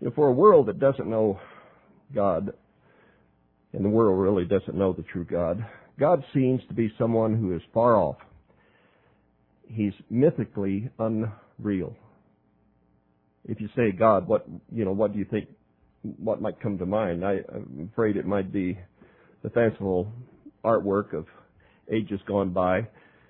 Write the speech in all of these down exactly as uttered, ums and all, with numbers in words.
You know, for a world that doesn't know God, and the world really doesn't know the true God, God seems to be someone who is far off. He's mythically unreal. If you say God, what you know, what do you think? What might come to mind? I, I'm afraid it might be the fanciful artwork of ages gone by.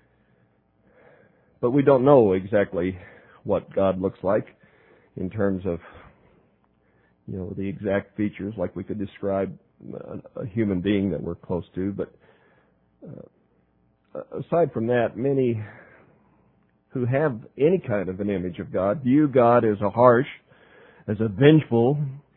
But we don't know exactly what God looks like in terms of, you know, the exact features like we could describe a, a human being that we're close to. But uh, aside from that, many who have any kind of an image of God view God as a harsh, as a vengeful,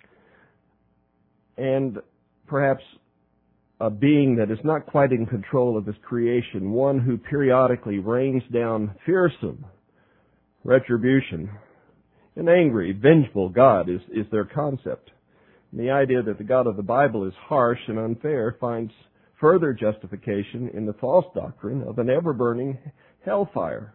and perhaps a being that is not quite in control of his creation, one who periodically rains down fearsome retribution. An angry, vengeful God is, is their concept. And the idea that the God of the Bible is harsh and unfair finds further justification in the false doctrine of an ever-burning hellfire.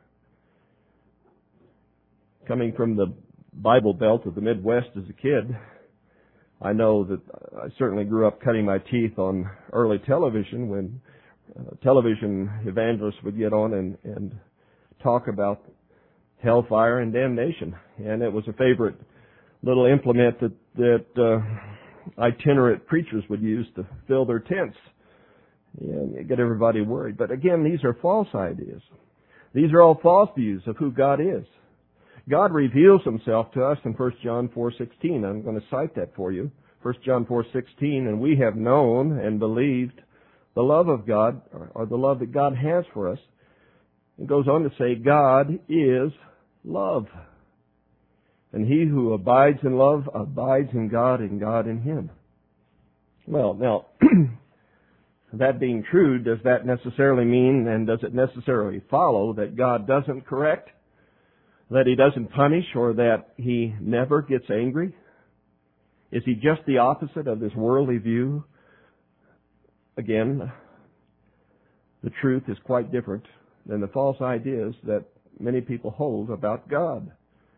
Coming from the Bible Belt of the Midwest as a kid, I know that I certainly grew up cutting my teeth on early television when uh, television evangelists would get on and, and talk about hellfire and damnation. And it was a favorite little implement that, that uh, itinerant preachers would use to fill their tents and get everybody worried. But again, these are false ideas. These are all false views of who God is. God reveals himself to us in First John four sixteen. I'm going to cite that for you. First John four sixteen, and we have known and believed the love of God, or the love that God has for us. It goes on to say, God is love. And he who abides in love abides in God and God in him. Well, now, that being true, does that necessarily mean, and does it necessarily follow, that God doesn't correct? That he doesn't punish, or that he never gets angry? Is he just the opposite of this worldly view? Again, the truth is quite different than the false ideas that many people hold about God.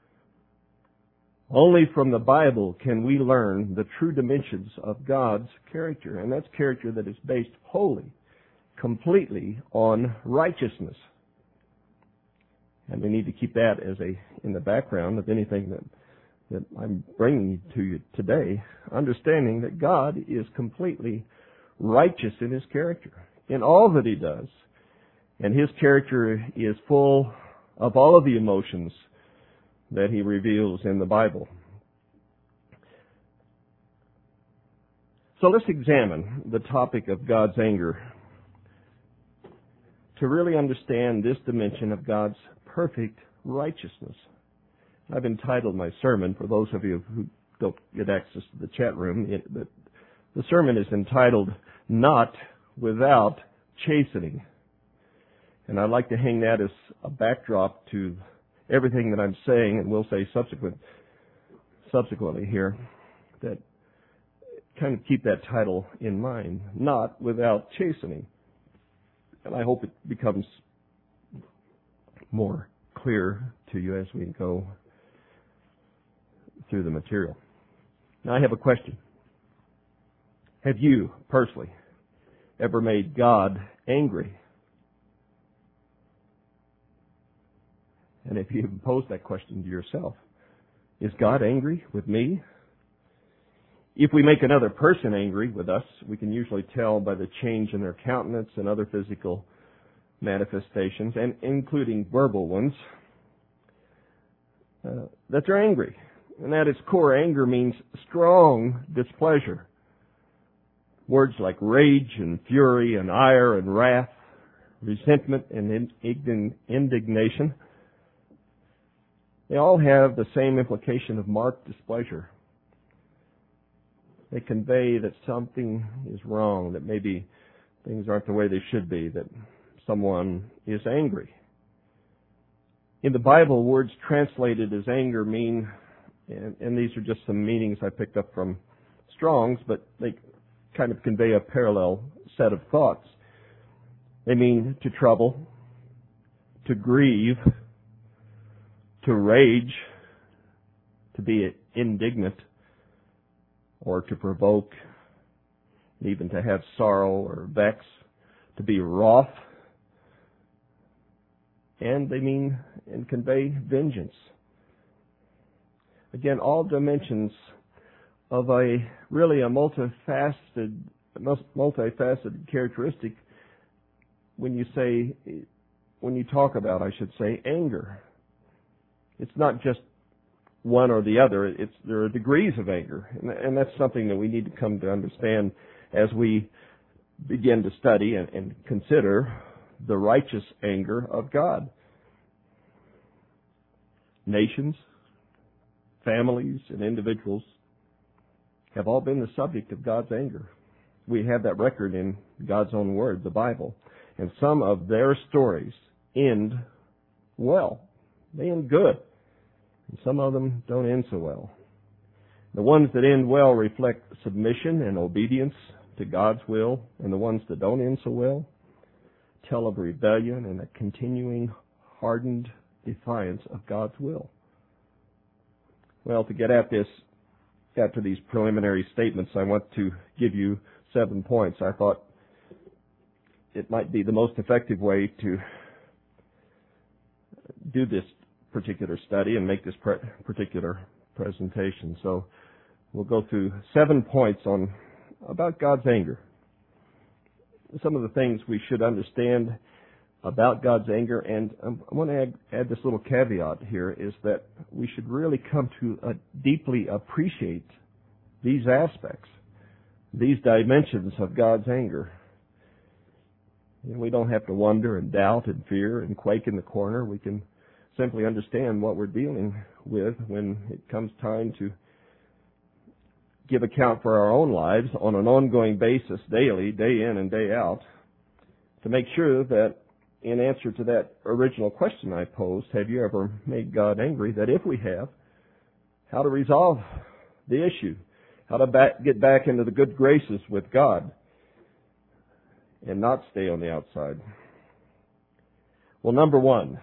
Only from the Bible can we learn the true dimensions of God's character, and that's character that is based wholly, completely on righteousness. And we need to keep that as a in the background of anything that, that I'm bringing to you today, understanding that God is completely righteous in his character, in all that he does. And his character is full of all of the emotions that he reveals in the Bible. So let's examine the topic of God's anger to really understand this dimension of God's perfect righteousness. I've entitled my sermon, for those of you who don't get access to the chat room, it, the, the sermon is entitled, Not Without Chastening. And I'd like to hang that as a backdrop to everything that I'm saying, and we'll say subsequent, subsequently here, that kind of keep that title in mind, Not Without Chastening. And I hope it becomes more clear to you as we go through the material. Now I have a question. Have you, personally, ever made God angry? And if you pose that question to yourself, is God angry with me? If we make another person angry with us, we can usually tell by the change in their countenance and other physical manifestations, and including verbal ones, uh, that they're angry. And at its core, anger means strong displeasure. Words like rage and fury and ire and wrath, resentment and indignation, they all have the same implication of marked displeasure. They convey that something is wrong, that maybe things aren't the way they should be, that someone is angry. In the Bible, words translated as anger mean, and, and these are just some meanings I picked up from Strong's, but they kind of convey a parallel set of thoughts. They mean to trouble, to grieve, to rage, to be indignant, or to provoke, even to have sorrow or vex, to be wroth. And they mean and convey vengeance. Again, all dimensions of a really a multifaceted, multifaceted characteristic when you say, when you talk about, I should say, anger. It's not just one or the other. It's, there are degrees of anger. And, and that's something that we need to come to understand as we begin to study and, and consider the righteous anger of God. Nations, families, and individuals have all been the subject of God's anger. We have that record in God's own word, the Bible. And some of their stories end well. They end good. And some of them don't end so well. The ones that end well reflect submission and obedience to God's will, and the ones that don't end so well tell of rebellion and a continuing hardened defiance of God's will. Well, to get at this, after these preliminary statements, I want to give you seven points. I thought it might be the most effective way to do this particular study and make this pre- particular presentation. So we'll go through seven points on about God's anger. Some of the things we should understand about God's anger, and I want to add, add this little caveat here, is that we should really come to uh, deeply appreciate these aspects, these dimensions of God's anger. You know, we don't have to wonder and doubt and fear and quake in the corner. We can simply understand what we're dealing with when it comes time to give account for our own lives on an ongoing basis, daily, day in and day out, to make sure that in answer to that original question I posed, have you ever made God angry, that if we have, how to resolve the issue, how to back, get back into the good graces with God and not stay on the outside. Well, number one,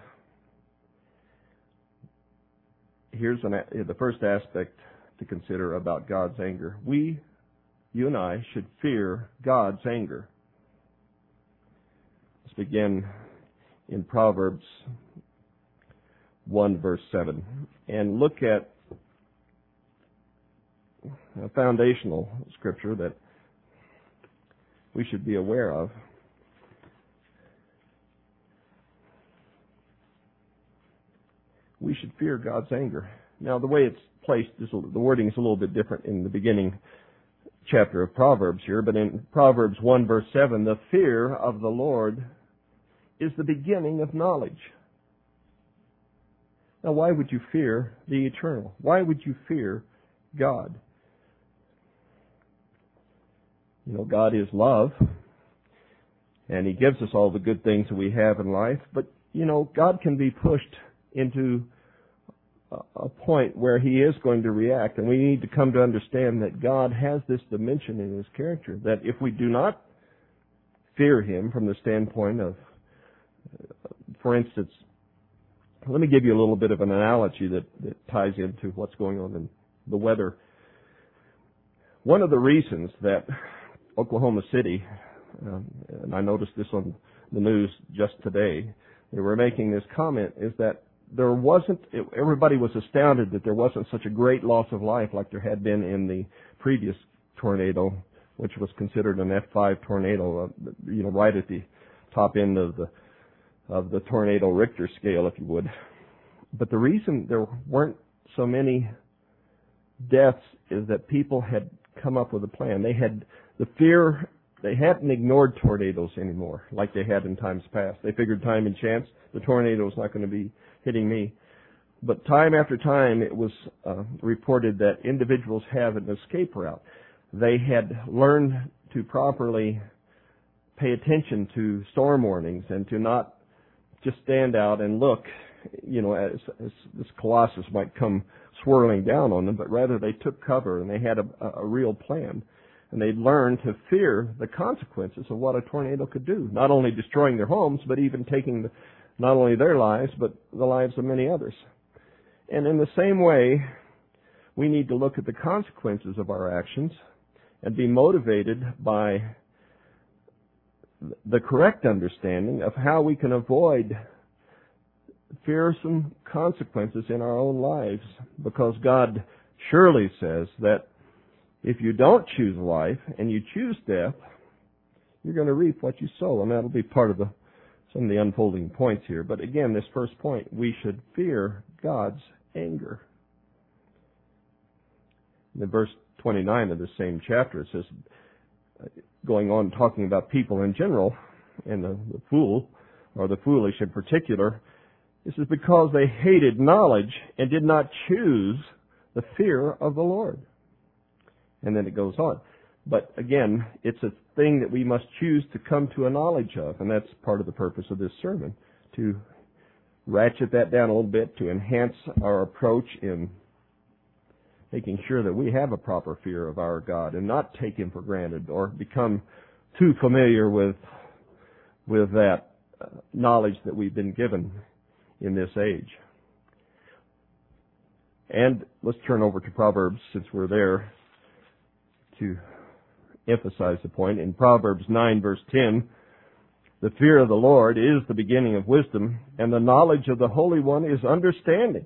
here's an, the first aspect to consider about God's anger. We, you and I, should fear God's anger. Let's begin in Proverbs one, verse seven, and look at a foundational scripture that we should be aware of. We should fear God's anger. Now, the way it's placed, is, the wording is a little bit different in the beginning chapter of Proverbs here, but in Proverbs one, verse seven, the fear of the Lord is the beginning of knowledge. Now, why would you fear the eternal? Why would you fear God? You know, God is love, and He gives us all the good things that we have in life, but, you know, God can be pushed into a point where He is going to react, and we need to come to understand that God has this dimension in His character, that if we do not fear Him from the standpoint of, for instance, let me give you a little bit of an analogy that, that ties into what's going on in the weather. One of the reasons that Oklahoma City, um, and I noticed this on the news just today, they were making this comment, is that there wasn't, everybody was astounded that there wasn't such a great loss of life like there had been in the previous tornado, which was considered an F five tornado, uh, you know, right at the top end of the of the tornado Richter scale, if you would. But the reason there weren't so many deaths is that people had come up with a plan. They had the fear, they hadn't ignored tornadoes anymore like they had in times past. They figured time and chance, the tornado was not going to be hitting me. But time after time, it was uh, reported that individuals have an escape route. They had learned to properly pay attention to storm warnings and to not just stand out and look, you know, as, as this colossus might come swirling down on them, but rather they took cover and they had a, a real plan. And they'd learned to fear the consequences of what a tornado could do, not only destroying their homes, but even taking the, not only their lives, but the lives of many others. And in the same way, we need to look at the consequences of our actions and be motivated by the correct understanding of how we can avoid fearsome consequences in our own lives, because God surely says that if you don't choose life and you choose death, you're going to reap what you sow, and that'll be part of the some of the unfolding points here. But again, this first point, we should fear God's anger. In verse twenty-nine of the same chapter, it says, going on talking about people in general, and the, the fool, or the foolish in particular, this is because they hated knowledge and did not choose the fear of the Lord. And then it goes on. But again, it's a thing that we must choose to come to a knowledge of, and that's part of the purpose of this sermon, to ratchet that down a little bit, to enhance our approach in making sure that we have a proper fear of our God and not take Him for granted or become too familiar with with that uh, knowledge that we've been given in this age. And let's turn over to Proverbs, since we're there, to emphasize the point. In Proverbs nine, verse ten, the fear of the Lord is the beginning of wisdom, and the knowledge of the Holy One is understanding.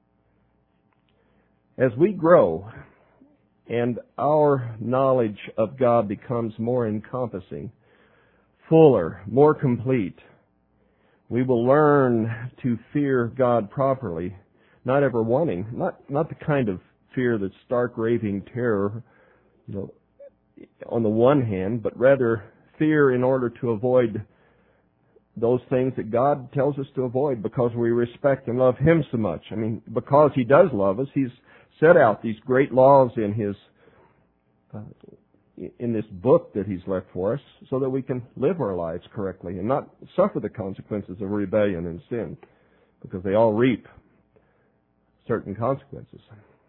As we grow and our knowledge of God becomes more encompassing, fuller, more complete, we will learn to fear God properly, not ever wanting, not not the kind of fear that's stark raving terror, you know, on the one hand, but rather fear in order to avoid those things that God tells us to avoid because we respect and love Him so much. I mean, because He does love us, He's set out these great laws in His uh, in this book that He's left for us, so that we can live our lives correctly and not suffer the consequences of rebellion and sin, because they all reap certain consequences.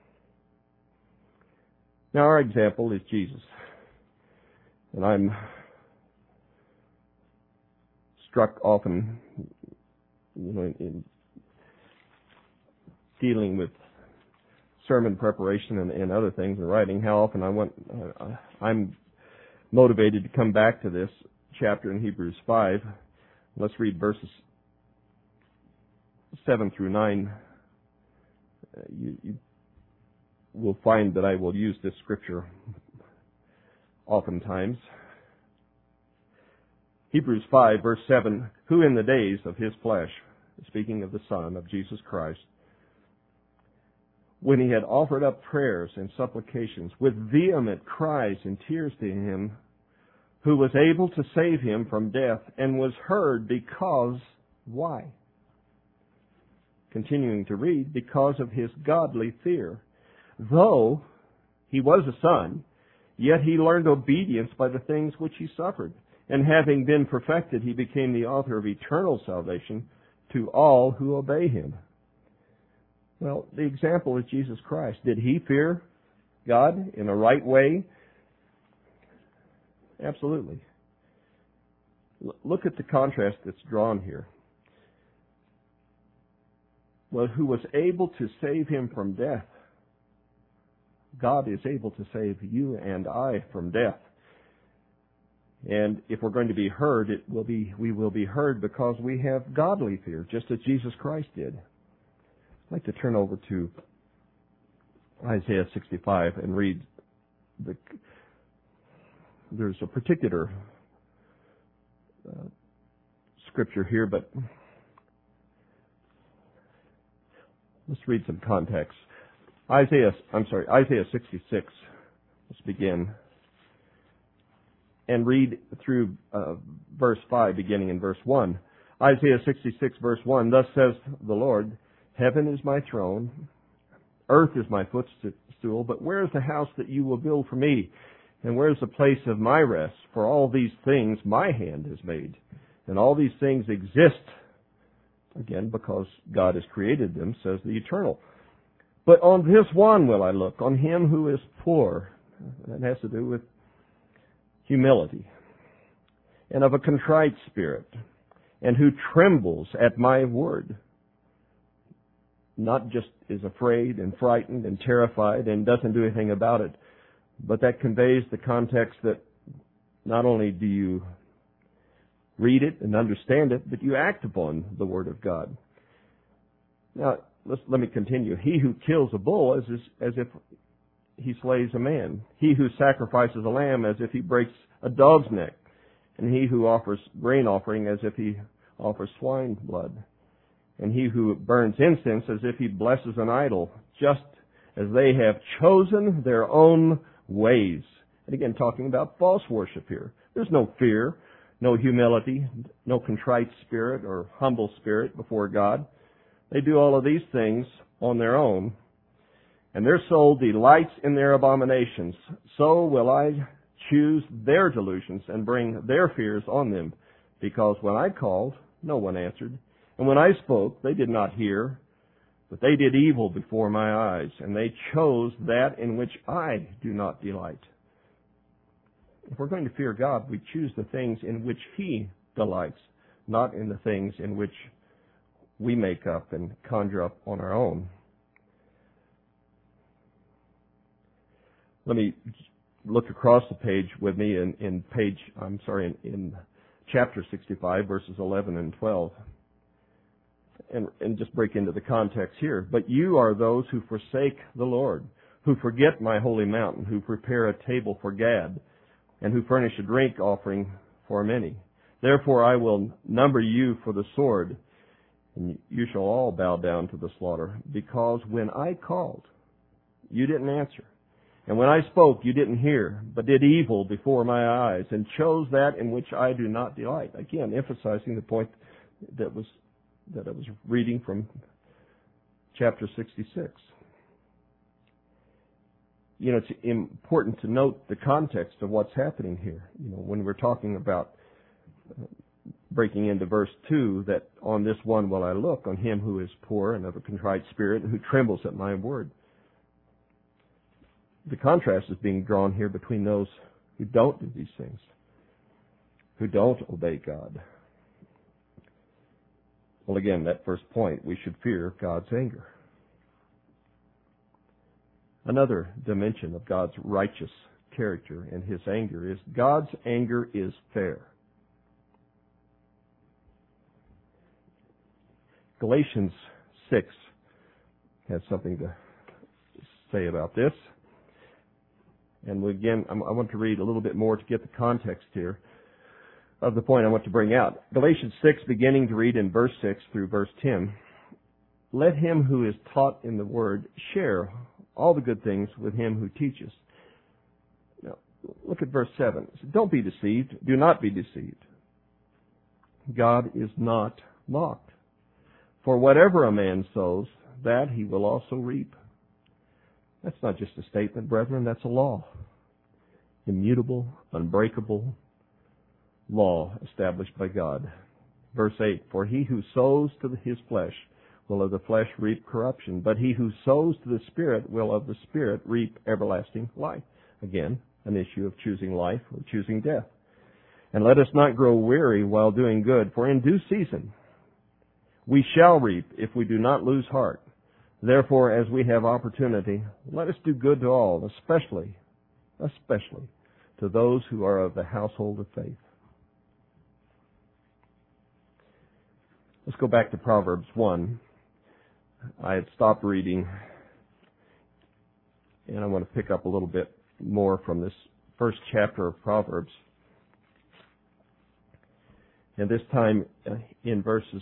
Now, our example is Jesus, and I'm struck often, you know, in, in dealing with sermon preparation and, and other things and writing, how often I want, uh, I'm motivated to come back to this chapter in Hebrews five. Let's read verses seven through nine. Uh, you, you will find that I will use this scripture oftentimes. Hebrews five, verse seven, who in the days of His flesh, speaking of the Son, of Jesus Christ, when He had offered up prayers and supplications with vehement cries and tears to Him, who was able to save him from death, and was heard because, why? Continuing to read, because of His godly fear. Though He was a son, yet He learned obedience by the things which He suffered. And having been perfected, He became the author of eternal salvation to all who obey Him. Well, the example is Jesus Christ. Did He fear God in a right way? Absolutely. L- look at the contrast that's drawn here. Well, who was able to save Him from death? God is able to save you and I from death. And if we're going to be heard, it will be we will be heard because we have godly fear, just as Jesus Christ did. I'd like to turn over to Isaiah sixty-five and read the. There's a particular uh, scripture here, but let's read some context. Isaiah, I'm sorry, Isaiah sixty-six. Let's begin and read through uh, verse five, beginning in verse one. Isaiah sixty-six, verse one. Thus says the Lord, heaven is my throne, earth is my footstool, but where is the house that you will build for me? And where is the place of my rest? For all these things my hand has made, and all these things exist, again, because God has created them, says the Eternal. But on this one will I look, on him who is poor. That has to do with humility, and of a contrite spirit, and who trembles at my word. not just is afraid and frightened and terrified and doesn't do anything about it, but that conveys the context that not only do you read it and understand it, but you act upon the Word of God. Now, let's, let me continue. He who kills a bull as, as if he slays a man. He who sacrifices a lamb as if he breaks a dog's neck. And he who offers grain offering as if he offers swine blood. And he who burns incense as if he blesses an idol, just as they have chosen their own ways. And again, talking about false worship here. There's no fear, no humility, no contrite spirit or humble spirit before God. They do all of these things on their own, and their soul delights in their abominations. So will I choose their delusions and bring their fears on them, because when I called, no one answered, and when I spoke, they did not hear, but they did evil before my eyes, and they chose that in which I do not delight. If we're going to fear God, we choose the things in which He delights, not in the things in which we make up and conjure up on our own. Let me look across the page with me in, in page, I'm sorry, in, in chapter sixty-five, verses eleven and twelve. And, and just break into the context here. But you are those who forsake the Lord, who forget my holy mountain, who prepare a table for Gad, and who furnish a drink offering for many. Therefore I will number you for the sword, and you shall all bow down to the slaughter, because when I called, you didn't answer. And when I spoke, you didn't hear, but did evil before my eyes, and chose that in which I do not delight. Again, emphasizing the point that was that I was reading from chapter sixty-six. You know, it's important to note the context of what's happening here. You know, when we're talking about uh, breaking into verse two, that on this one will I look, on him who is poor and of a contrite spirit, and who trembles at my word. The contrast is being drawn here between those who don't do these things, who don't obey God. Well, again, that first point, we should fear God's anger. Another dimension of God's righteous character and His anger is God's anger is fair. Galatians six has something to say about this. And again, I want to read a little bit more to get the context here of the point I want to bring out. Galatians six, beginning to read in verse six through verse ten. Let him who is taught in the word share all the good things with him who teaches. Now, look at verse seven. Don't be deceived. Do not be deceived. God is not mocked. For whatever a man sows, that he will also reap. That's not just a statement, brethren. That's a law. Immutable, unbreakable law established by God. Verse eight, for he who sows to his flesh will of the flesh reap corruption, but he who sows to the Spirit will of the Spirit reap everlasting life. Again, an issue of choosing life or choosing death. And let us not grow weary while doing good, for in due season we shall reap if we do not lose heart. Therefore, as we have opportunity, let us do good to all, especially, especially to those who are of the household of faith. Let's go back to Proverbs one. I had stopped reading, and I want to pick up a little bit more from this first chapter of Proverbs. And this time in verses,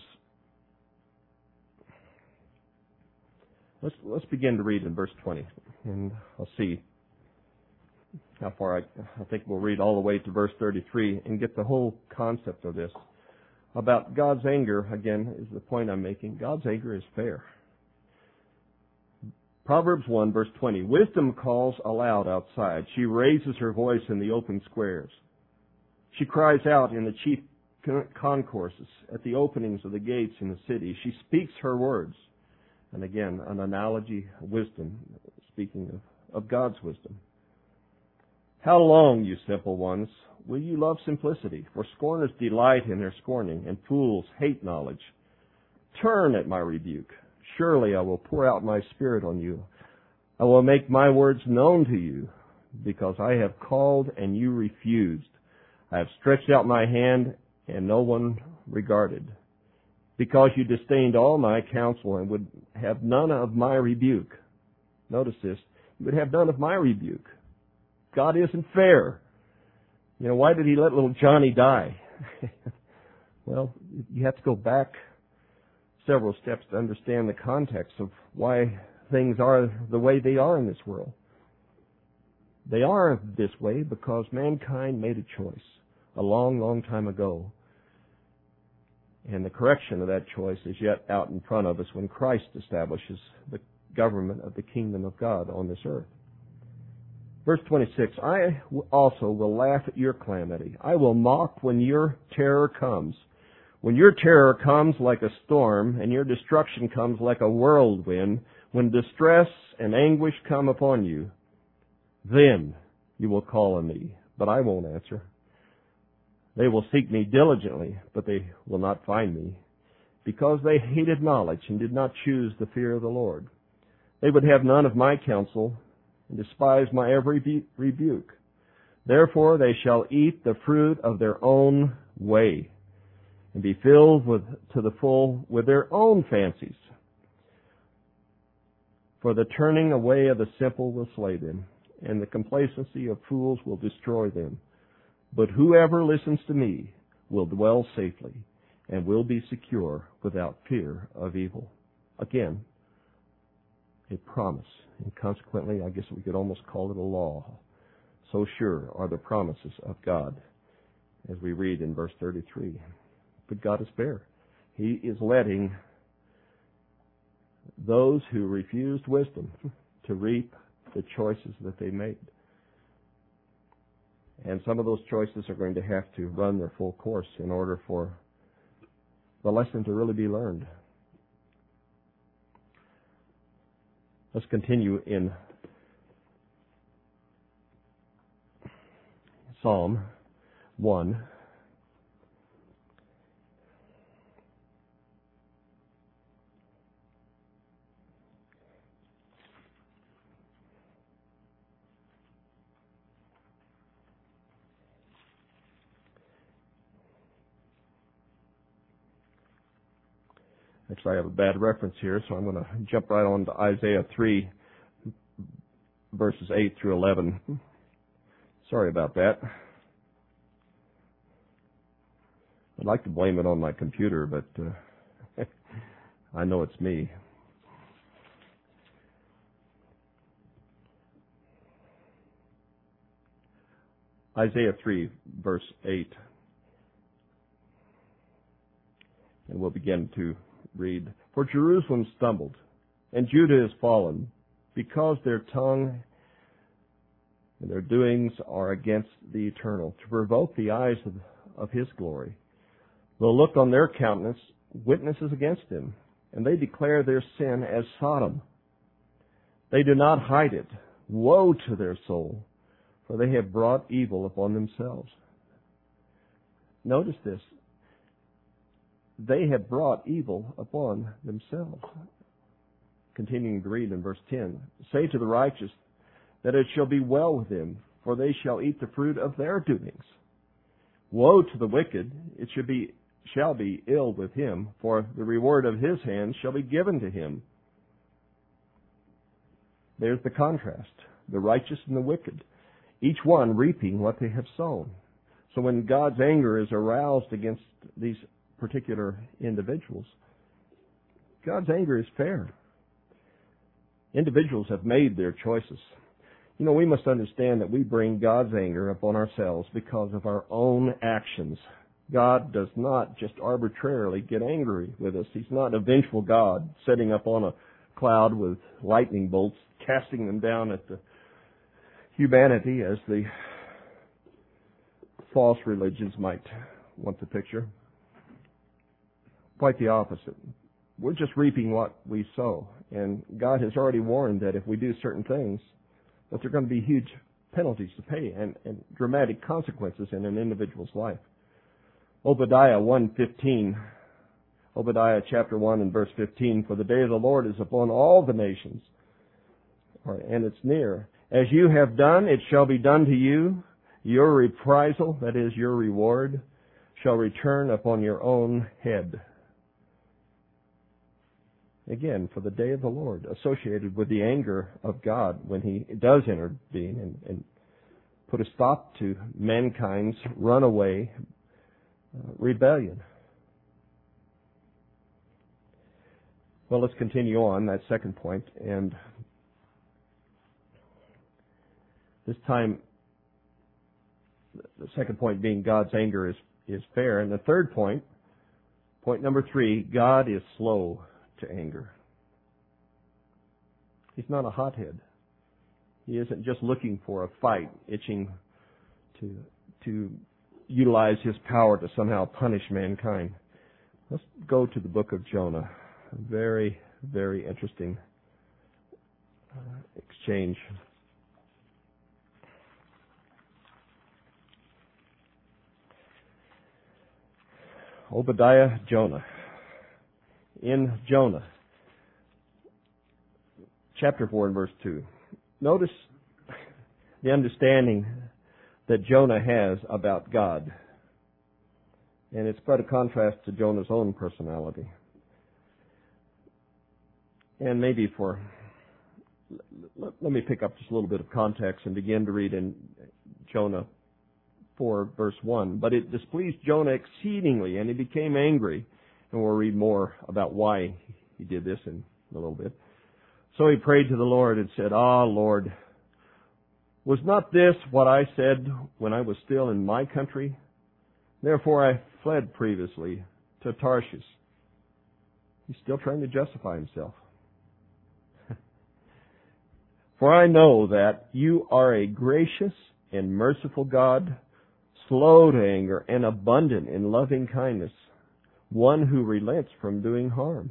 let's let's begin to read in verse twenty, and I'll see how far I, I think we'll read all the way to verse thirty-three and get the whole concept of this. About God's anger, again, is the point I'm making. God's anger is fair. Proverbs one, verse twenty, wisdom calls aloud outside. She raises her voice in the open squares. She cries out in the chief concourses, at the openings of the gates in the city. She speaks her words. And again, an analogy, wisdom, speaking of, of God's wisdom. How long, you simple ones, will you love simplicity? For scorners delight in their scorning, and fools hate knowledge. Turn at my rebuke. Surely I will pour out my Spirit on you. I will make my words known to you, because I have called and you refused. I have stretched out my hand and no one regarded. Because you disdained all my counsel and would have none of my rebuke. Notice this. You would have none of my rebuke. God isn't fair. You know, why did he let little Johnny die? Well, you have to go back several steps to understand the context of why things are the way they are in this world. They are this way because mankind made a choice a long, long time ago. And the correction of that choice is yet out in front of us when Christ establishes the government of the kingdom of God on this earth. Verse twenty-six, I also will laugh at your calamity. I will mock when your terror comes. When your terror comes like a storm and your destruction comes like a whirlwind, when distress and anguish come upon you, then you will call on me, but I won't answer. They will seek me diligently, but they will not find me, because they hated knowledge and did not choose the fear of the Lord. They would have none of my counsel and despise my every rebuke. Therefore they shall eat the fruit of their own way and be filled with, to the full with their own fancies. For the turning away of the simple will slay them, and the complacency of fools will destroy them. But whoever listens to me will dwell safely and will be secure without fear of evil. Again, a promise. And consequently, I guess we could almost call it a law. So sure are the promises of God, as we read in verse thirty-three. But God is fair. He is letting those who refused wisdom to reap the choices that they made. And some of those choices are going to have to run their full course in order for the lesson to really be learned. Let's continue in Psalm one. Actually, I have a bad reference here, so I'm going to jump right on to Isaiah three, verses eight through eleven. Sorry about that. I'd like to blame it on my computer, but uh, I know it's me. Isaiah three, verse eight. And we'll begin to read. For Jerusalem stumbled, and Judah is fallen, because their tongue and their doings are against the Eternal, to provoke the eyes of, of His glory. The look on their countenance witnesses against Him, and they declare their sin as Sodom. They do not hide it. Woe to their soul, for they have brought evil upon themselves. Notice this. They have brought evil upon themselves. Continuing to read in verse ten. Say to the righteous that it shall be well with him, for they shall eat the fruit of their doings. Woe to the wicked, it should be, shall be ill with him, for the reward of his hands shall be given to him. There's the contrast. The righteous and the wicked. Each one reaping what they have sown. So when God's anger is aroused against these particular individuals, God's anger is fair. Individuals have made their choices. You know, we must understand that we bring God's anger upon ourselves because of our own actions. God does not just arbitrarily get angry with us. He's not a vengeful God sitting up on a cloud with lightning bolts, casting them down at the humanity as the false religions might want to picture. Quite the opposite. We're just reaping what we sow. And God has already warned that if we do certain things, that there are going to be huge penalties to pay and, and dramatic consequences in an individual's life. Obadiah one fifteen, Obadiah chapter one and verse fifteen, for the day of the Lord is upon all the nations, and it's near. As you have done, it shall be done to you. Your reprisal, that is your reward, shall return upon your own head. Again, for the day of the Lord, associated with the anger of God when He does intervene and, and put a stop to mankind's runaway uh, rebellion. Well, let's continue on that second point, and this time, the second point being God's anger is, is fair, and the third point, point number three, God is slow to anger. He's not a hothead. He isn't just looking for a fight, itching to to utilize His power to somehow punish mankind. Let's go to the book of Jonah. A very, very interesting uh, exchange. Obadiah, Jonah. In Jonah, chapter four and verse two. Notice the understanding that Jonah has about God. And it's quite a contrast to Jonah's own personality. And maybe for, let me pick up just a little bit of context and begin to read in Jonah four verse one. But it displeased Jonah exceedingly, and he became angry. And we'll read more about why he did this in a little bit. So he prayed to the Lord and said, Ah, Lord, was not this what I said when I was still in my country? Therefore I fled previously to Tarshish. He's still trying to justify himself. For I know that you are a gracious and merciful God, slow to anger and abundant in loving kindness, one who relents from doing harm.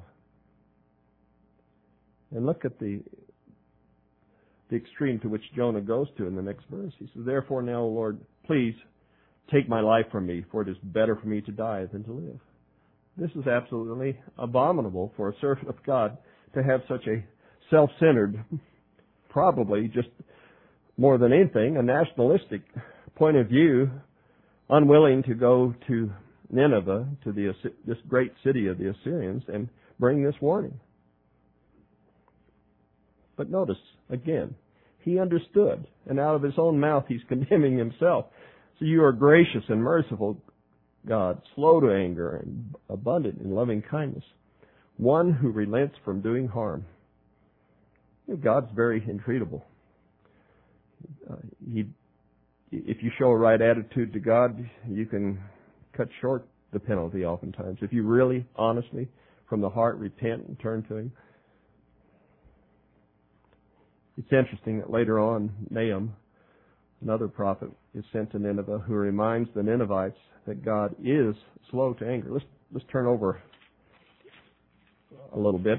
And look at the the extreme to which Jonah goes to in the next verse. He says, Therefore now, Lord, please take my life from me, for it is better for me to die than to live. This is absolutely abominable for a servant of God to have such a self-centered, probably just more than anything, a nationalistic point of view, unwilling to go to Nineveh, to the this great city of the Assyrians, and bring this warning. But notice, again, he understood, and out of his own mouth he's condemning himself. So you are gracious and merciful, God, slow to anger and abundant in loving kindness, one who relents from doing harm. You know, God's very intreatable. Uh, he, if you show a right attitude to God, you can cut short the penalty oftentimes. If you really, honestly, from the heart, repent and turn to Him. It's interesting that later on, Nahum, another prophet, is sent to Nineveh who reminds the Ninevites that God is slow to anger. Let's, let's turn over a little bit.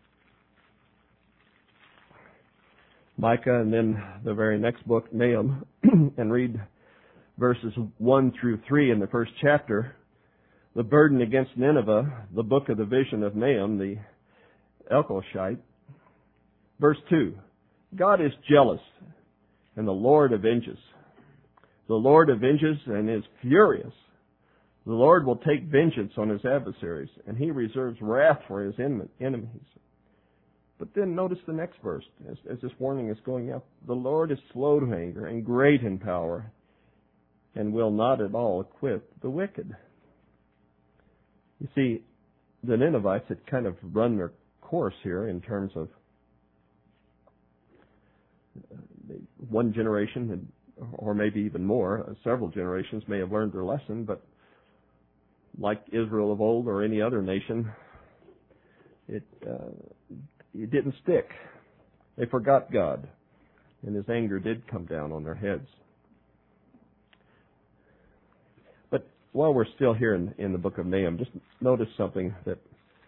Micah and then the very next book, Nahum, and read verses one through three in the first chapter. The burden against Nineveh, the book of the vision of Nahum, the Elkoshite. Verse two, God is jealous, and the Lord avenges. The Lord avenges and is furious. The Lord will take vengeance on His adversaries, and He reserves wrath for His enemies. But then notice the next verse, as, as this warning is going up. The Lord is slow to anger and great in power, and will not at all acquit the wicked. You see, the Ninevites had kind of run their course here in terms of one generation, had, or maybe even more, several generations may have learned their lesson, but like Israel of old or any other nation, it, uh, it didn't stick. They forgot God, and His anger did come down on their heads. But while we're still here in, in the book of Nahum, just notice something that,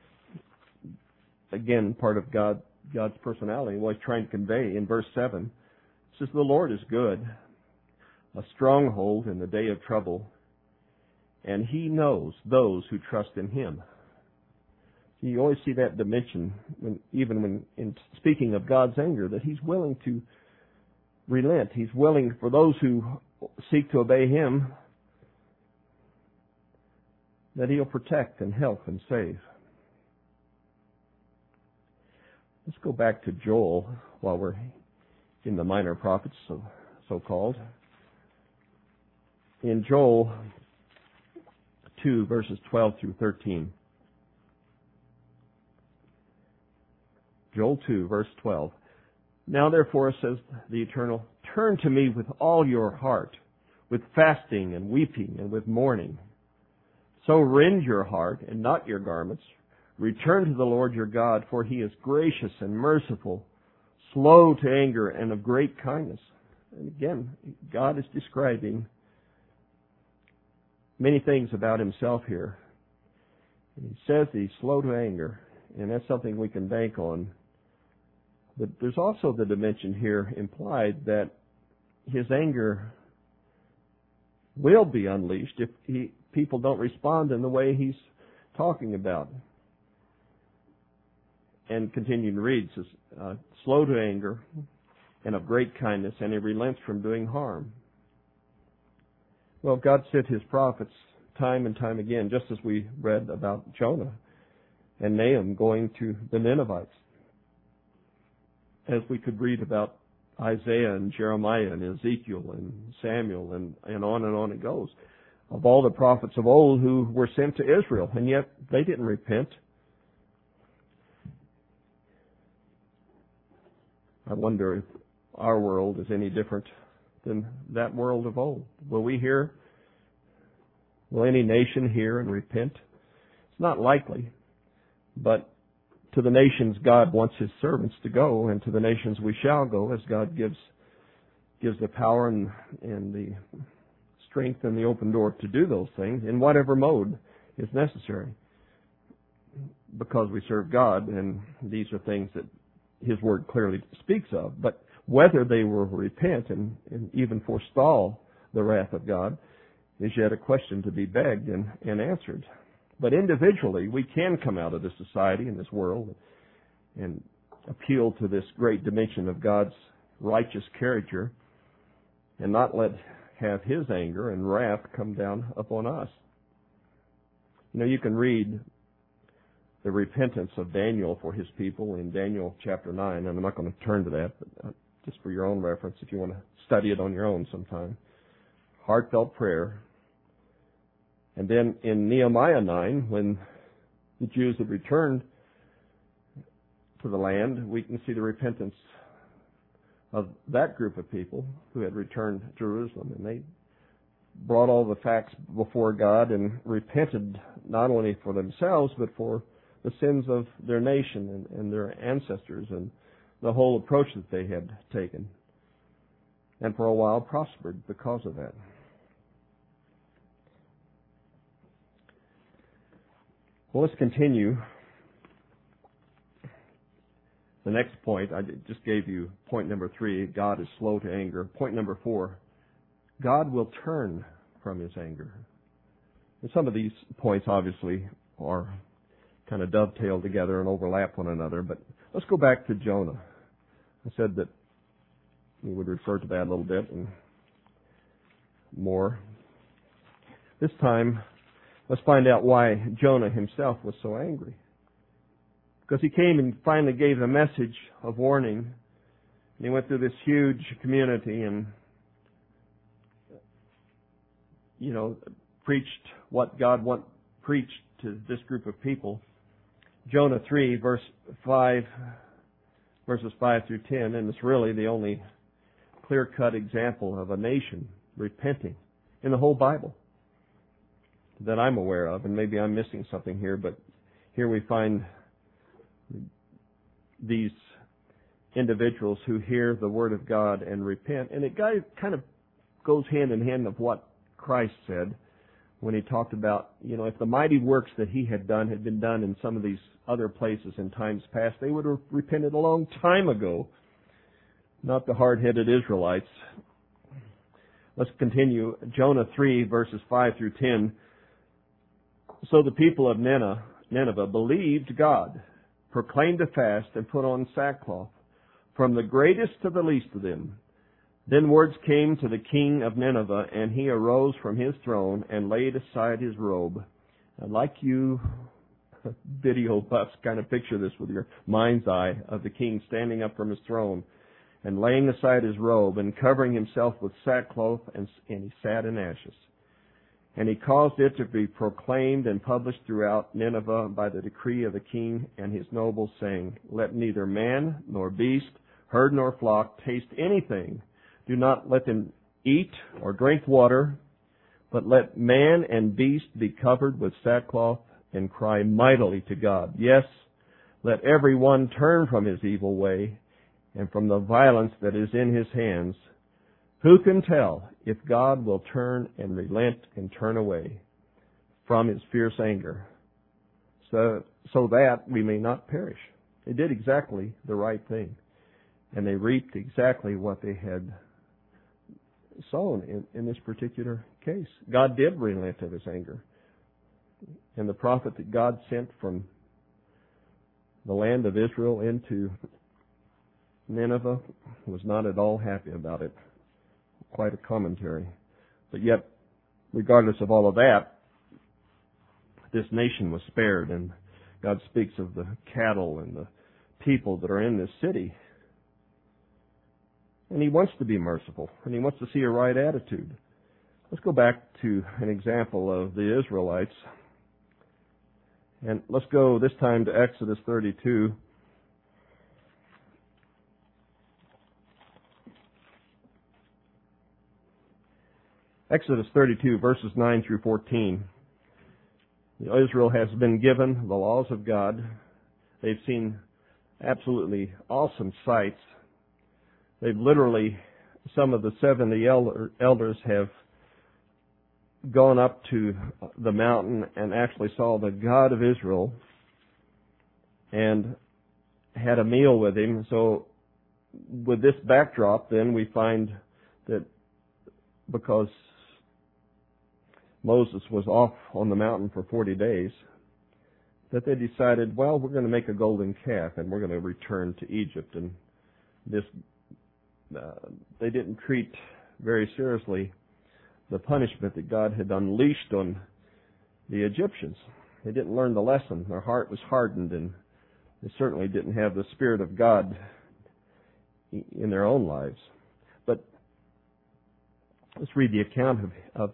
again, part of God, God's personality, what He's trying to convey in verse seven. It says, the Lord is good, a stronghold in the day of trouble, and He knows those who trust in Him. You always see that dimension, when, even when in speaking of God's anger, that He's willing to relent. He's willing for those who seek to obey Him, that He'll protect and help and save. Let's go back to Joel while we're in the minor prophets, so, so-called. In Joel two, verses twelve through thirteen. Joel two, verse twelve. Now therefore, says the Eternal, turn to me with all your heart, with fasting and weeping and with mourning. So rend your heart and not your garments. Return to the Lord your God, for He is gracious and merciful, slow to anger and of great kindness. And again, God is describing many things about Himself here. He says He's slow to anger, and that's something we can bank on. But there's also the dimension here implied that His anger will be unleashed if he, people don't respond in the way He's talking about. And continuing to read, says, uh, slow to anger and of great kindness, and He relents from doing harm. Well, God sent His prophets time and time again, just as we read about Jonah and Nahum going to the Ninevites. As we could read about Isaiah and Jeremiah and Ezekiel and Samuel and, and on and on it goes. Of all the prophets of old who were sent to Israel, and yet they didn't repent. I wonder if our world is any different than that world of old. Will we hear? Will any nation hear and repent? It's not likely. But to the nations God wants His servants to go, and to the nations we shall go as God gives gives the power and, and the strength and the open door to do those things in whatever mode is necessary. Because we serve God, and these are things that His Word clearly speaks of. But whether they will repent and, and even forestall the wrath of God is yet a question to be begged and, and answered. But individually, we can come out of this society and this world and appeal to this great dimension of God's righteous character and not let have His anger and wrath come down upon us. You know, you can read the repentance of Daniel for his people in Daniel chapter nine, and I'm not going to turn to that, but just for your own reference, if you want to study it on your own sometime. Heartfelt prayer. And then in Nehemiah nine, when the Jews had returned to the land, we can see the repentance of that group of people who had returned to Jerusalem. And they brought all the facts before God and repented not only for themselves, but for the sins of their nation and, and their ancestors and the whole approach that they had taken. And for a while prospered because of that. Well, let's continue. The next point, I just gave you point number three, God is slow to anger. Point number four, God will turn from His anger. And some of these points obviously are kind of dovetail together and overlap one another, but let's go back to Jonah. I said that we would refer to that a little bit and more. This time, let's find out why Jonah himself was so angry. Because he came and finally gave a message of warning. And he went through this huge community and, you know, preached what God want preached to this group of people. Jonah three, verse five, verses five through ten, and it's really the only clear-cut example of a nation repenting in the whole Bible that I'm aware of, and maybe I'm missing something here, but here we find these individuals who hear the Word of God and repent, and it kind of goes hand in hand of what Christ said when He talked about, you know, if the mighty works that He had done had been done in some of these other places in times past, they would have repented a long time ago, not the hard-headed Israelites. Let's continue. Jonah three, verses five through ten. So the people of Nineveh Nineveh, believed God, proclaimed a fast, and put on sackcloth, from the greatest to the least of them. Then words came to the king of Nineveh, and he arose from his throne and laid aside his robe. I'd like you video buffs kind of picture this with your mind's eye of the king standing up from his throne and laying aside his robe and covering himself with sackcloth, and, and he sat in ashes. And he caused it to be proclaimed and published throughout Nineveh by the decree of the king and his nobles, saying, Let neither man nor beast, herd nor flock taste anything. Do not let them eat or drink water, but let man and beast be covered with sackcloth and cry mightily to God. Yes, let every one turn from his evil way and from the violence that is in his hands. Who can tell if God will turn and relent and turn away from his fierce anger, so, so that we may not perish? They did exactly the right thing, and they reaped exactly what they had sown in, in this particular case. God did relent of his anger. And the prophet that God sent from the land of Israel into Nineveh was not at all happy about it. Quite a commentary. But yet, regardless of all of that, this nation was spared, and God speaks of the cattle and the people that are in this city. And he wants to be merciful, and he wants to see a right attitude. Let's go back to an example of the Israelites. And let's go this time to Exodus thirty-two. Exodus thirty-two, verses nine through fourteen. Israel has been given the laws of God. They've seen absolutely awesome sights. They've literally, some of the seventy elder, elders have gone up to the mountain and actually saw the God of Israel and had a meal with him. So with this backdrop, then we find that because Moses was off on the mountain for forty days, that they decided, well, we're going to make a golden calf and we're going to return to Egypt. And this, uh, they didn't treat very seriously the punishment that God had unleashed on the Egyptians. They didn't learn the lesson. Their heart was hardened, and they certainly didn't have the Spirit of God in their own lives. But let's read the account of, of,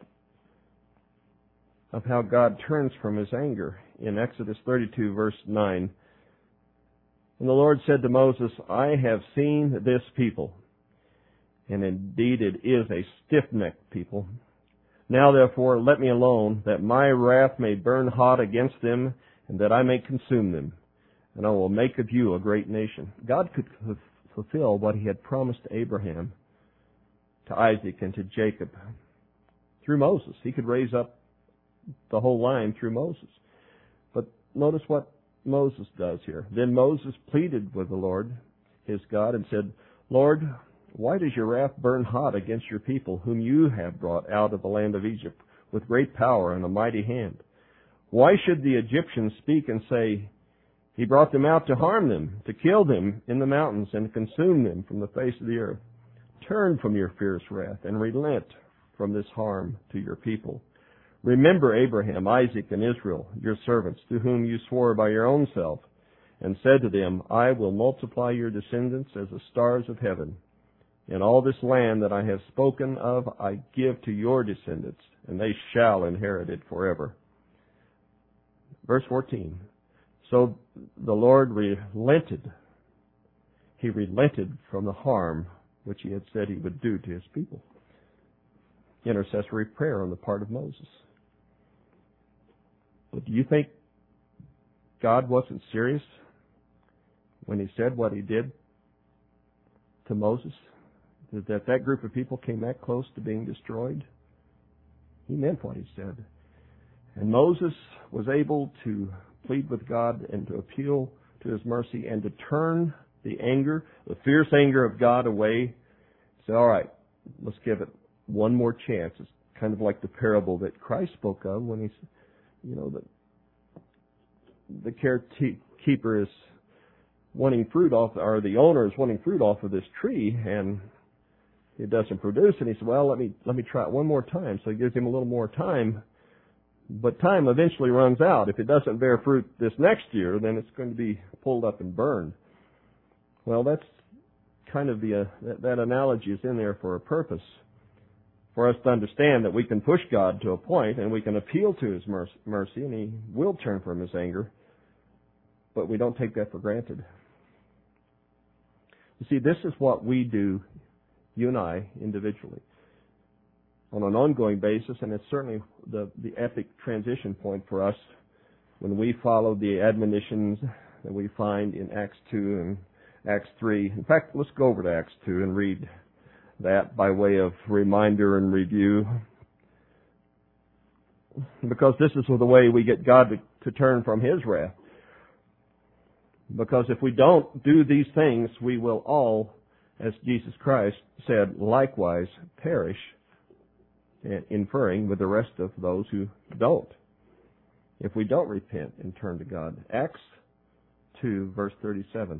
of how God turns from his anger in Exodus thirty-two, verse nine. And the Lord said to Moses, I have seen this people, and indeed it is a stiff-necked people. Now therefore let me alone, that my wrath may burn hot against them, and that I may consume them. And I will make of you a great nation. God could fulfill what he had promised to Abraham, to Isaac, and to Jacob through Moses. He could raise up the whole line through Moses. But notice what Moses does here. Then Moses pleaded with the Lord, his God, and said, Lord, why does your wrath burn hot against your people, whom you have brought out of the land of Egypt with great power and a mighty hand? Why should the Egyptians speak and say, he brought them out to harm them, to kill them in the mountains, and consume them from the face of the earth? Turn from your fierce wrath and relent from this harm to your people. Remember Abraham, Isaac, and Israel, your servants, to whom you swore by your own self, and said to them, I will multiply your descendants as the stars of heaven. And all this land that I have spoken of I give to your descendants, and they shall inherit it forever. Verse fourteen. So the Lord relented. He relented from the harm which he had said he would do to his people. Intercessory prayer on the part of Moses. But do you think God wasn't serious when he said what he did to Moses? That that group of people came that close to being destroyed? He meant what he said. And Moses was able to plead with God and to appeal to his mercy and to turn the anger, the fierce anger of God away. Say, all right, let's give it one more chance. It's kind of like the parable that Christ spoke of when he, you know, that the caretaker is wanting fruit off, or the owner is wanting fruit off of this tree, and it doesn't produce, and he said, well, let me let me try it one more time. So he gives him a little more time, but time eventually runs out. If it doesn't bear fruit this next year, then it's going to be pulled up and burned. Well, that's kind of the uh, that, that analogy is in there for a purpose, for us to understand that we can push God to a point, and we can appeal to His mercy, and He will turn from His anger, but we don't take that for granted. You see, this is what we do, you and I, individually, on an ongoing basis, and it's certainly the, the epic transition point for us when we follow the admonitions that we find in Acts two and Acts three. In fact, let's go over to Acts two and read that by way of reminder and review, because this is the way we get God to, to turn from His wrath. Because if we don't do these things, we will all, as Jesus Christ said, likewise perish, inferring with the rest of those who don't, if we don't repent and turn to God. Acts two, verse thirty-seven.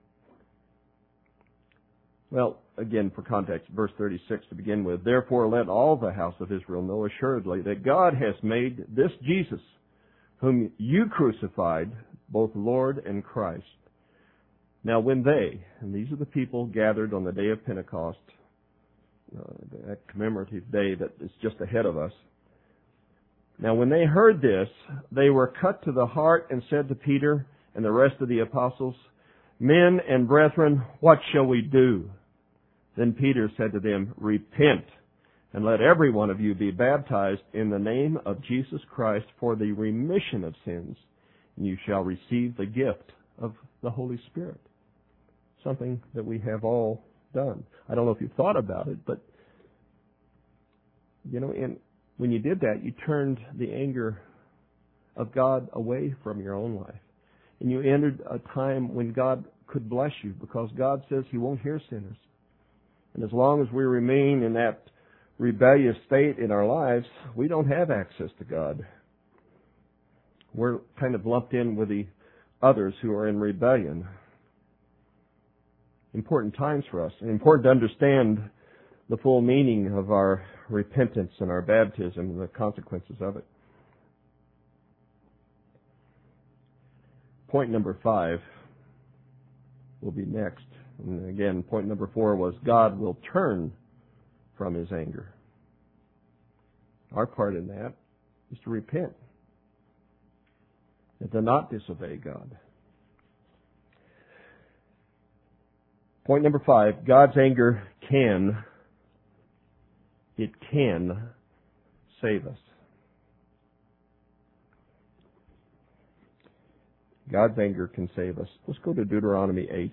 Well, again, for context, verse thirty-six to begin with. Therefore let all the house of Israel know assuredly that God has made this Jesus, whom you crucified, both Lord and Christ. Now when they, and these are the people gathered on the day of Pentecost, uh, that commemorative day that is just ahead of us. Now when they heard this, they were cut to the heart and said to Peter and the rest of the apostles, Men and brethren, what shall we do? Then Peter said to them, Repent, and let every one of you be baptized in the name of Jesus Christ for the remission of sins, and you shall receive the gift of the Holy Spirit. Something that we have all done. I don't know if you've thought about it, but, you know, in, when you did that, you turned the anger of God away from your own life. And you entered a time when God could bless you, because God says He won't hear sinners. And as long as we remain in that rebellious state in our lives, we don't have access to God. We're kind of lumped in with the others who are in rebellion. Important times for us. And important to understand the full meaning of our repentance and our baptism and the consequences of it. Point number five will be next. And again, point number four was God will turn from His anger. Our part in that is to repent and to not disobey God. Point number five, God's anger can, it can save us. God's anger can save us. Let's go to Deuteronomy eight.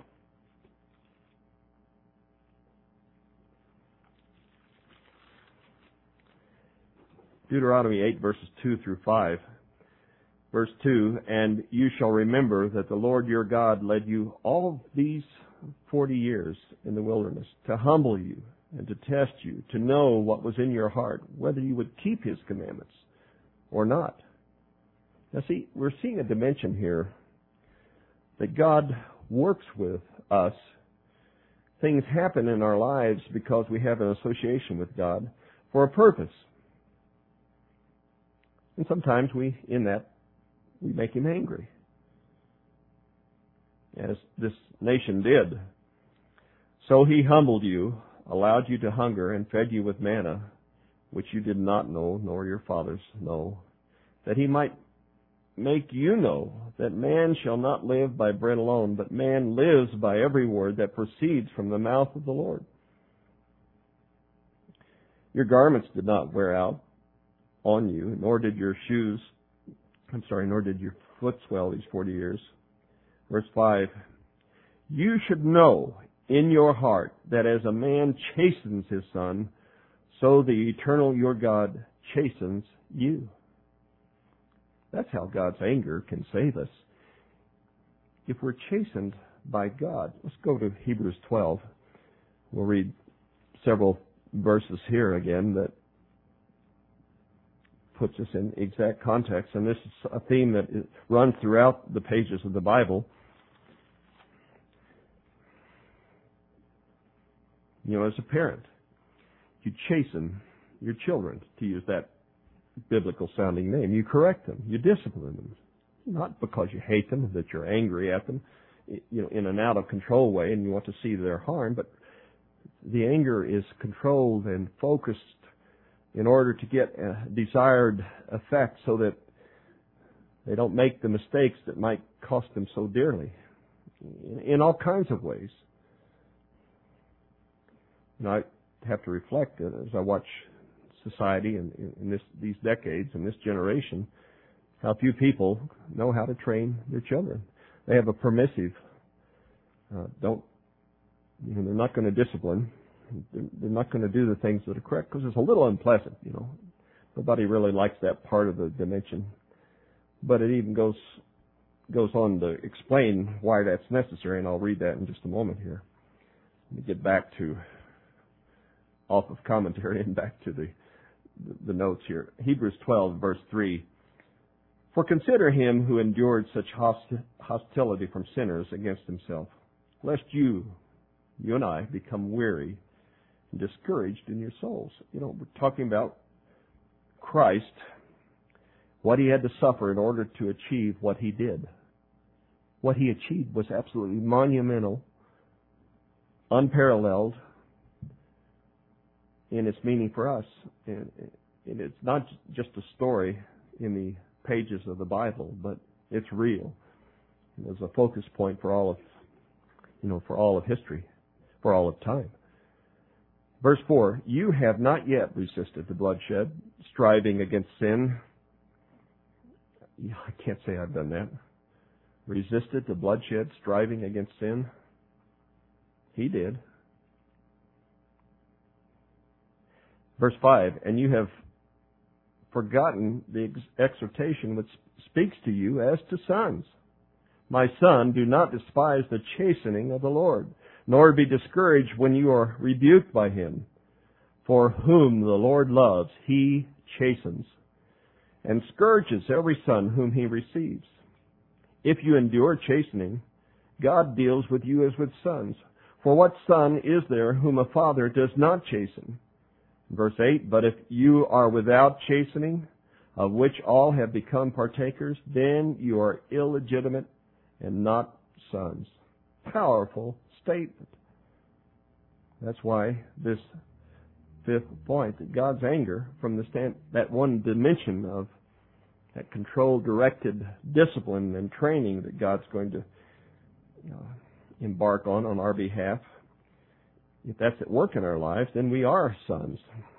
Deuteronomy eight, verses two through five. Verse two, And you shall remember that the Lord your God led you all these forty years in the wilderness to humble you and to test you, to know what was in your heart, whether you would keep His commandments or not. Now see, we're seeing a dimension here that God works with us. Things happen in our lives because we have an association with God for a purpose. And sometimes we, in that, we make Him angry, as this nation did. So He humbled you, allowed you to hunger, and fed you with manna, which you did not know, nor your fathers know, that He might make you know that man shall not live by bread alone, but man lives by every word that proceeds from the mouth of the Lord. Your garments did not wear out on you, nor did your shoes, I'm sorry, nor did your foot swell these forty years. Verse five, You should know in your heart that as a man chastens his son, so the eternal your God chastens you. That's how God's anger can save us. If we're chastened by God. Let's go to Hebrews twelve. We'll read several verses here again that puts us in exact context, and this is a theme that runs throughout the pages of the Bible. You know, as a parent, you chasten your children, to use that biblical sounding name. You correct them. You discipline them. Not because you hate them, that you're angry at them, you know, in an out of control way and you want to see their harm, but the anger is controlled and focused in order to get a desired effect so that they don't make the mistakes that might cost them so dearly in all kinds of ways. And I have to reflect as I watch society in, in this, these decades and this generation, how few people know how to train their children. They have a permissive, uh, don't, you know, they're not going to discipline. They're, they're not going to do the things that are correct because it's a little unpleasant, you know. Nobody really likes that part of the dimension. But it even goes goes on to explain why that's necessary, and I'll read that in just a moment here. Let me get back to, off of commentary and back to the, the, the notes here. Hebrews twelve, verse three. For consider him who endured such hosti- hostility from sinners against himself, lest you, you and I, become weary and discouraged in your souls. You know, we're talking about Christ, what he had to suffer in order to achieve what he did. What he achieved was absolutely monumental, unparalleled in its meaning for us. And, and it's not just a story in the pages of the Bible, but it's real. There's a focus point for all of, you know, for all of history, for all of time. Verse four, you have not yet resisted the bloodshed, striving against sin. I can't say I've done that. Resisted the bloodshed, striving against sin. He did. Verse five, and you have forgotten the ex- exhortation which speaks to you as to sons. My son, do not despise the chastening of the Lord, nor be discouraged when you are rebuked by him. For whom the Lord loves, he chastens, and scourges every son whom he receives. If you endure chastening, God deals with you as with sons. For what son is there whom a father does not chasten? Verse eight, but if you are without chastening, of which all have become partakers, then you are illegitimate and not sons. Powerful statement. That's why this fifth point, that God's anger from the stand, that one dimension of that controlled, directed discipline and training that God's going to uh, embark on on our behalf, if that's at work in our lives, then we are sons.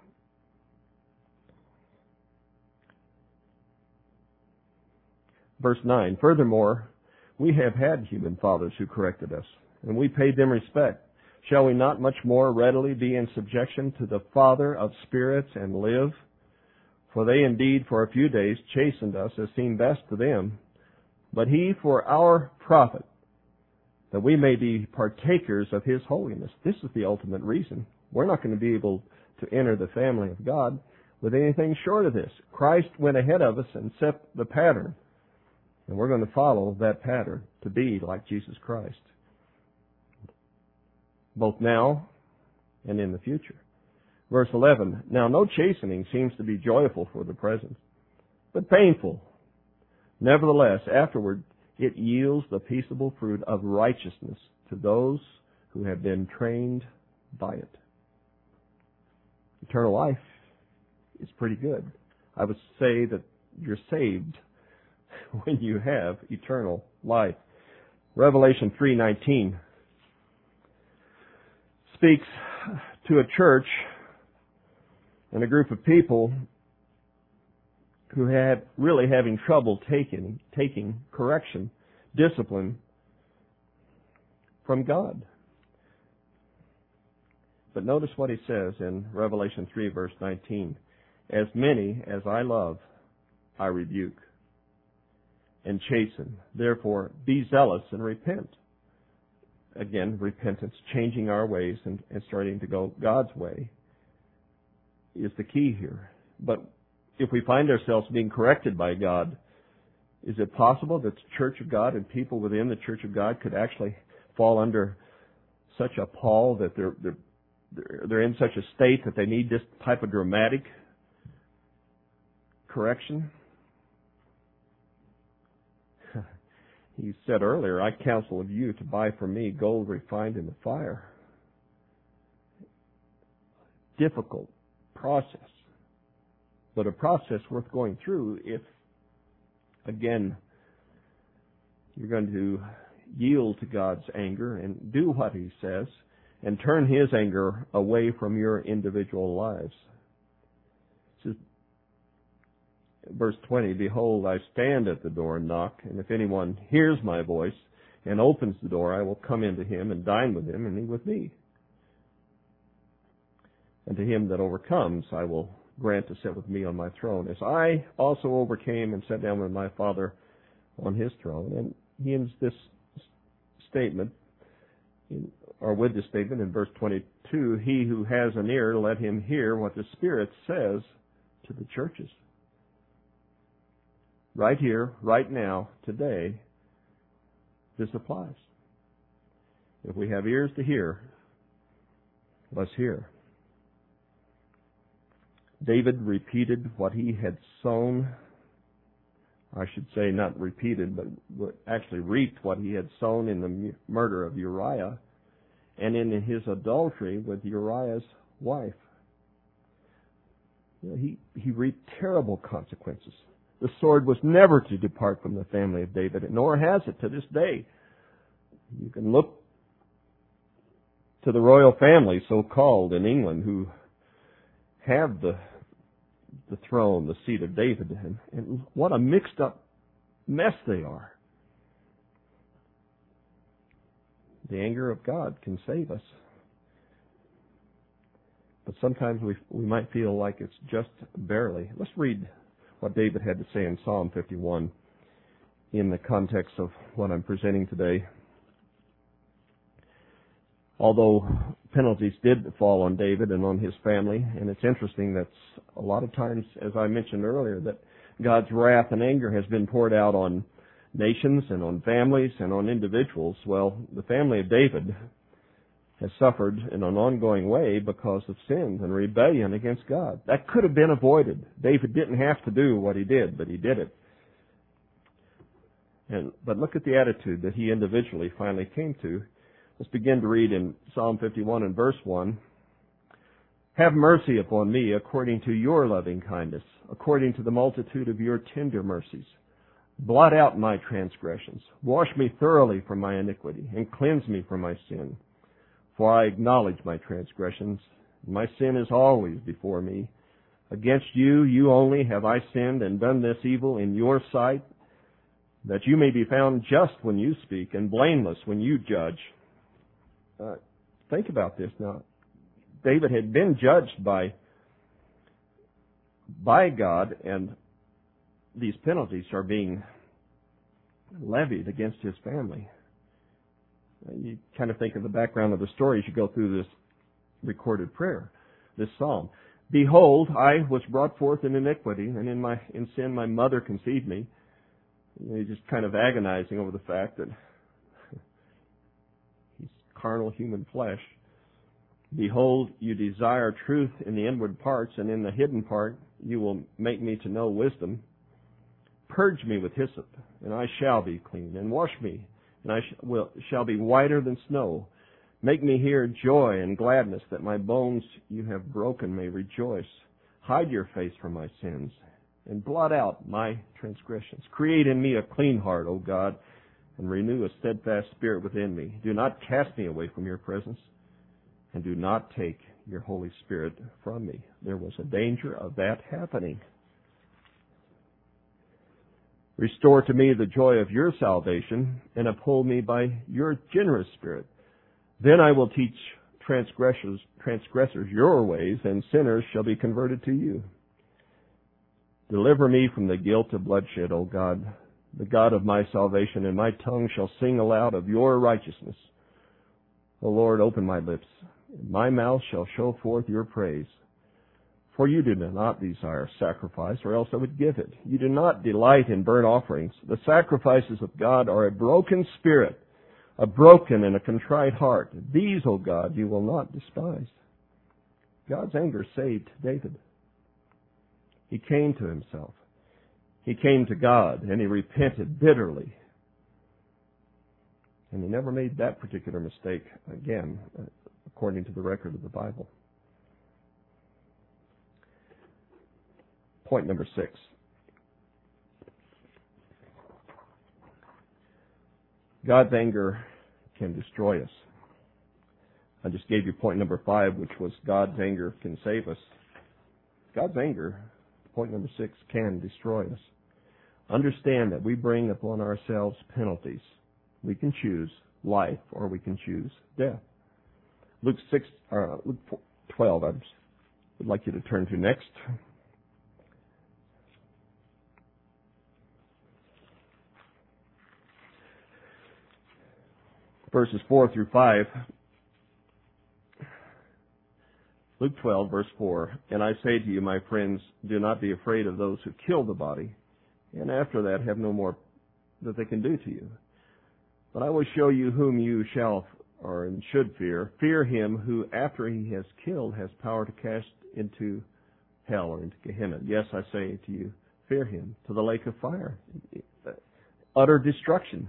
Verse nine, furthermore, we have had human fathers who corrected us, and we paid them respect. Shall we not much more readily be in subjection to the Father of spirits and live? For they indeed for a few days chastened us as seemed best to them, but he for our profit, that we may be partakers of his holiness. This is the ultimate reason. We're not going to be able to enter the family of God with anything short of this. Christ went ahead of us and set the pattern, and we're going to follow that pattern to be like Jesus Christ, both now and in the future. Verse eleven, now no chastening seems to be joyful for the present, but painful. Nevertheless, afterward, it yields the peaceable fruit of righteousness to those who have been trained by it. Eternal life is pretty good. I would say that you're saved when you have eternal life. Revelation three nineteen speaks to a church and a group of people who had really having trouble taking taking correction, discipline from God. But notice what he says in Revelation three, verse nineteen. As many as I love, I rebuke and chasten. Therefore, be zealous and repent. Again, repentance, changing our ways and, and starting to go God's way is the key here. But if we find ourselves being corrected by God, is it possible that the Church of God and people within the Church of God could actually fall under such a pall that they're they're they're in such a state that they need this type of dramatic correction? He said earlier, I counsel of you to buy from me gold refined in the fire. Difficult process, but a process worth going through if, again, you're going to yield to God's anger and do what He says and turn His anger away from your individual lives. It says, verse twenty, behold, I stand at the door and knock, and if anyone hears my voice and opens the door, I will come into him and dine with him and he with me. And to him that overcomes, I will grant to sit with me on my throne, as I also overcame and sat down with my Father on His throne. And he ends this statement, or with this statement in verse twenty-two, he who has an ear, let him hear what the Spirit says to the churches. Right here, right now, today, this applies. If we have ears to hear, let's hear. David repeated what he had sown. I should say not repeated, but actually reaped what he had sown in the murder of Uriah and in his adultery with Uriah's wife. You know, he, he reaped terrible consequences. The sword was never to depart from the family of David, nor has it to this day. You can look to the royal family, so-called, in England, who have the the throne, the seat of David, and, and what a mixed-up mess they are. The anger of God can save us. But sometimes we we might feel like it's just barely. Let's read what David had to say in Psalm fifty-one in the context of what I'm presenting today. Although penalties did fall on David and on his family, and it's interesting that a lot of times, as I mentioned earlier, that God's wrath and anger has been poured out on nations and on families and on individuals. Well, the family of David has suffered in an ongoing way because of sins and rebellion against God. That could have been avoided. David didn't have to do what he did, but he did it. And but look at the attitude that he individually finally came to. Let's begin to read in Psalm fifty-one and verse one. Have mercy upon me according to your loving kindness, according to the multitude of your tender mercies. Blot out my transgressions. Wash me thoroughly from my iniquity, and cleanse me from my sin. For I acknowledge my transgressions. My sin is always before me. Against you, you only, have I sinned and done this evil in your sight, that you may be found just when you speak and blameless when you judge. Uh, think about this now. David had been judged by, by God, and these penalties are being levied against his family. You kind of think of the background of the story as you go through this recorded prayer, this psalm. Behold, I was brought forth in iniquity, and in my in sin my mother conceived me. He's just kind of agonizing over the fact that he's carnal human flesh. Behold, you desire truth in the inward parts, and in the hidden part you will make me to know wisdom. Purge me with hyssop, and I shall be clean, and wash me, and I sh- will, shall be whiter than snow. Make me hear joy and gladness, that my bones you have broken may rejoice. Hide your face from my sins, and blot out my transgressions. Create in me a clean heart, O God, and renew a steadfast spirit within me. Do not cast me away from your presence, and do not take your Holy Spirit from me. There was a danger of that happening. Restore to me the joy of your salvation, and uphold me by your generous spirit. Then I will teach transgressors, transgressors your ways, and sinners shall be converted to you. Deliver me from the guilt of bloodshed, O God, the God of my salvation, and my tongue shall sing aloud of your righteousness. O Lord, open my lips, and my mouth shall show forth your praise. For you do not desire sacrifice, or else I would give it. You do not delight in burnt offerings. The sacrifices of God are a broken spirit, a broken and a contrite heart. These, O God, you will not despise. God's anger saved David. He came to himself. He came to God, and he repented bitterly. And he never made that particular mistake again, according to the record of the Bible. Point number six. God's anger can destroy us. I just gave you point number five, which was God's anger can save us. God's anger, point number six, can destroy us. Understand that we bring upon ourselves penalties. We can choose life or we can choose death. Luke six, uh, Luke twelve, I would like you to turn to next. Verses four through five. Luke twelve, verse four. And I say to you, my friends, do not be afraid of those who kill the body, and after that have no more that they can do to you. But I will show you whom you shall or should fear. Fear him who, after he has killed, has power to cast into hell or into Gehenna. Yes, I say to you, fear him, to the lake of fire. Utter destruction.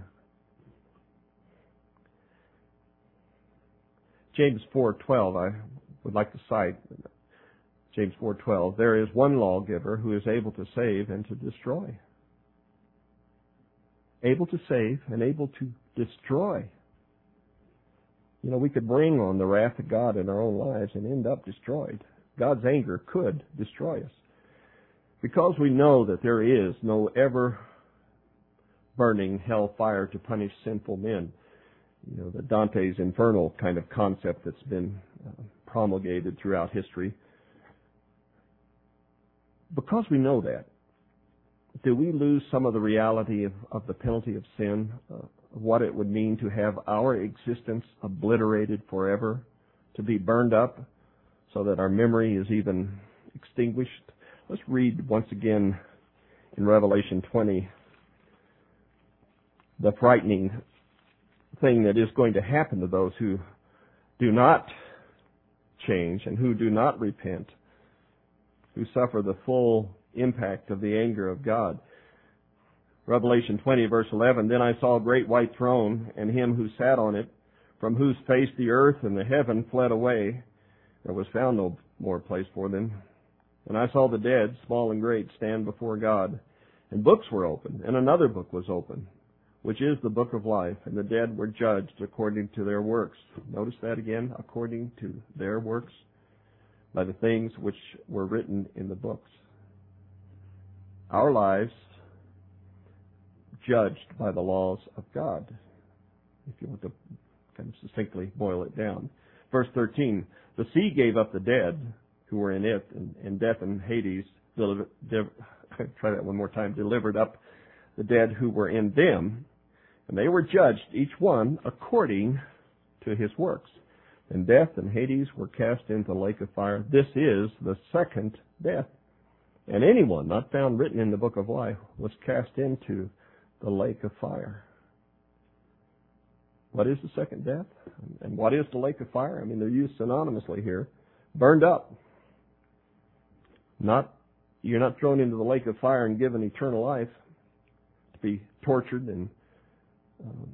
James four twelve, I would like to cite James four twelve. There is one lawgiver who is able to save and to destroy. Able to save and able to destroy. You know, we could bring on the wrath of God in our own lives and end up destroyed. God's anger could destroy us. Because we know that there is no ever burning hell fire to punish sinful men. You know, the Dante's Infernal kind of concept that's been uh, promulgated throughout history. Because we know that, do we lose some of the reality of, of the penalty of sin, uh, of what it would mean to have our existence obliterated forever, to be burned up so that our memory is even extinguished? Let's read once again in Revelation twenty the frightening thing that is going to happen to those who do not change and who do not repent, who suffer the full impact of the anger of God. Revelation twenty, verse eleven, Then I saw a great white throne, and him who sat on it, from whose face the earth and the heaven fled away. There was found no more place for them. And I saw the dead, small and great, stand before God. And books were opened, and another book was opened, which is the book of life, and the dead were judged according to their works. Notice that again, according to their works, by the things which were written in the books. Our lives judged by the laws of God, if you want to kind of succinctly boil it down. Verse thirteen, the sea gave up the dead who were in it, and, and death and Hades, deliver, de- try that one more time, delivered up the dead who were in them, and they were judged, each one according to his works. And death and Hades were cast into the lake of fire. This is the second death. And anyone not found written in the book of life was cast into the lake of fire. What is the second death? And what is the lake of fire? I mean, they're used synonymously here. Burned up. Not, you're not thrown into the lake of fire and given eternal life to be tortured and um,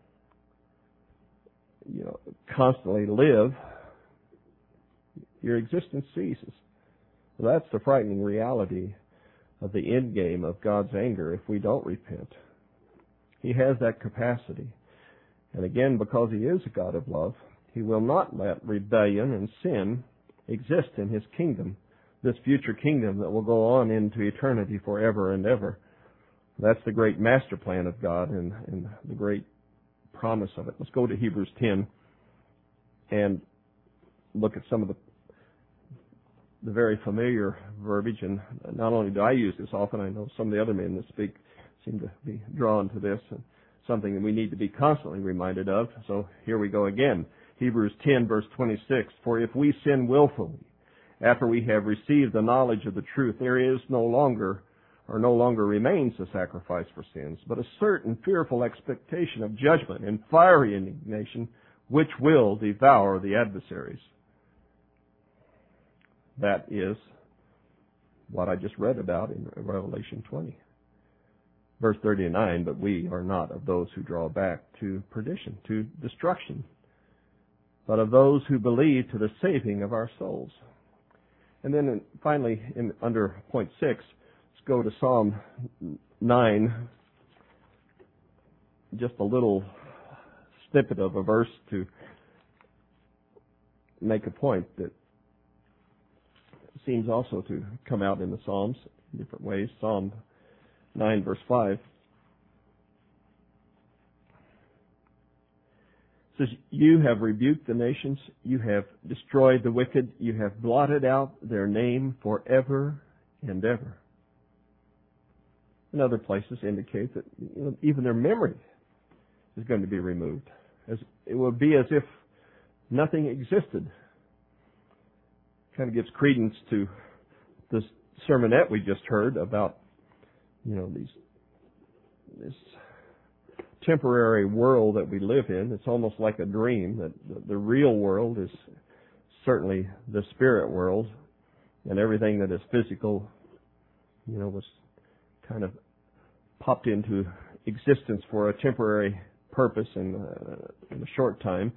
you know, constantly live. Your existence ceases. Well, that's the frightening reality of the end game of God's anger if we don't repent. He has that capacity. And again, because He is a God of love, He will not let rebellion and sin exist in His kingdom, this future kingdom that will go on into eternity forever and ever. That's the great master plan of God and, and the great promise of it. Let's go to Hebrews ten and look at some of the the very familiar verbiage. And not only do I use this often, I know some of the other men that speak seem to be drawn to this, and something that we need to be constantly reminded of. So here we go again. Hebrews ten, verse twenty-six, For if we sin willfully after we have received the knowledge of the truth, there is no longer or no longer remains a sacrifice for sins, but a certain fearful expectation of judgment and fiery indignation which will devour the adversaries. That is what I just read about in Revelation twenty. Verse thirty-nine, but we are not of those who draw back to perdition, to destruction, but of those who believe to the saving of our souls. And then finally, in, under point six, let's go to Psalm nine, just a little snippet of a verse to make a point that seems also to come out in the Psalms in different ways. Psalm nine, verse five says, you have rebuked the nations, you have destroyed the wicked, you have blotted out their name forever and ever. And other places indicate that, you know, even their memory is going to be removed. As it will be as if nothing existed. Kind of gives credence to this sermonette we just heard about, you know, these this temporary world that we live in. It's almost like a dream. That the, the real world is certainly the spirit world, and everything that is physical, you know, was kind of popped into existence for a temporary purpose in, uh, in a short time.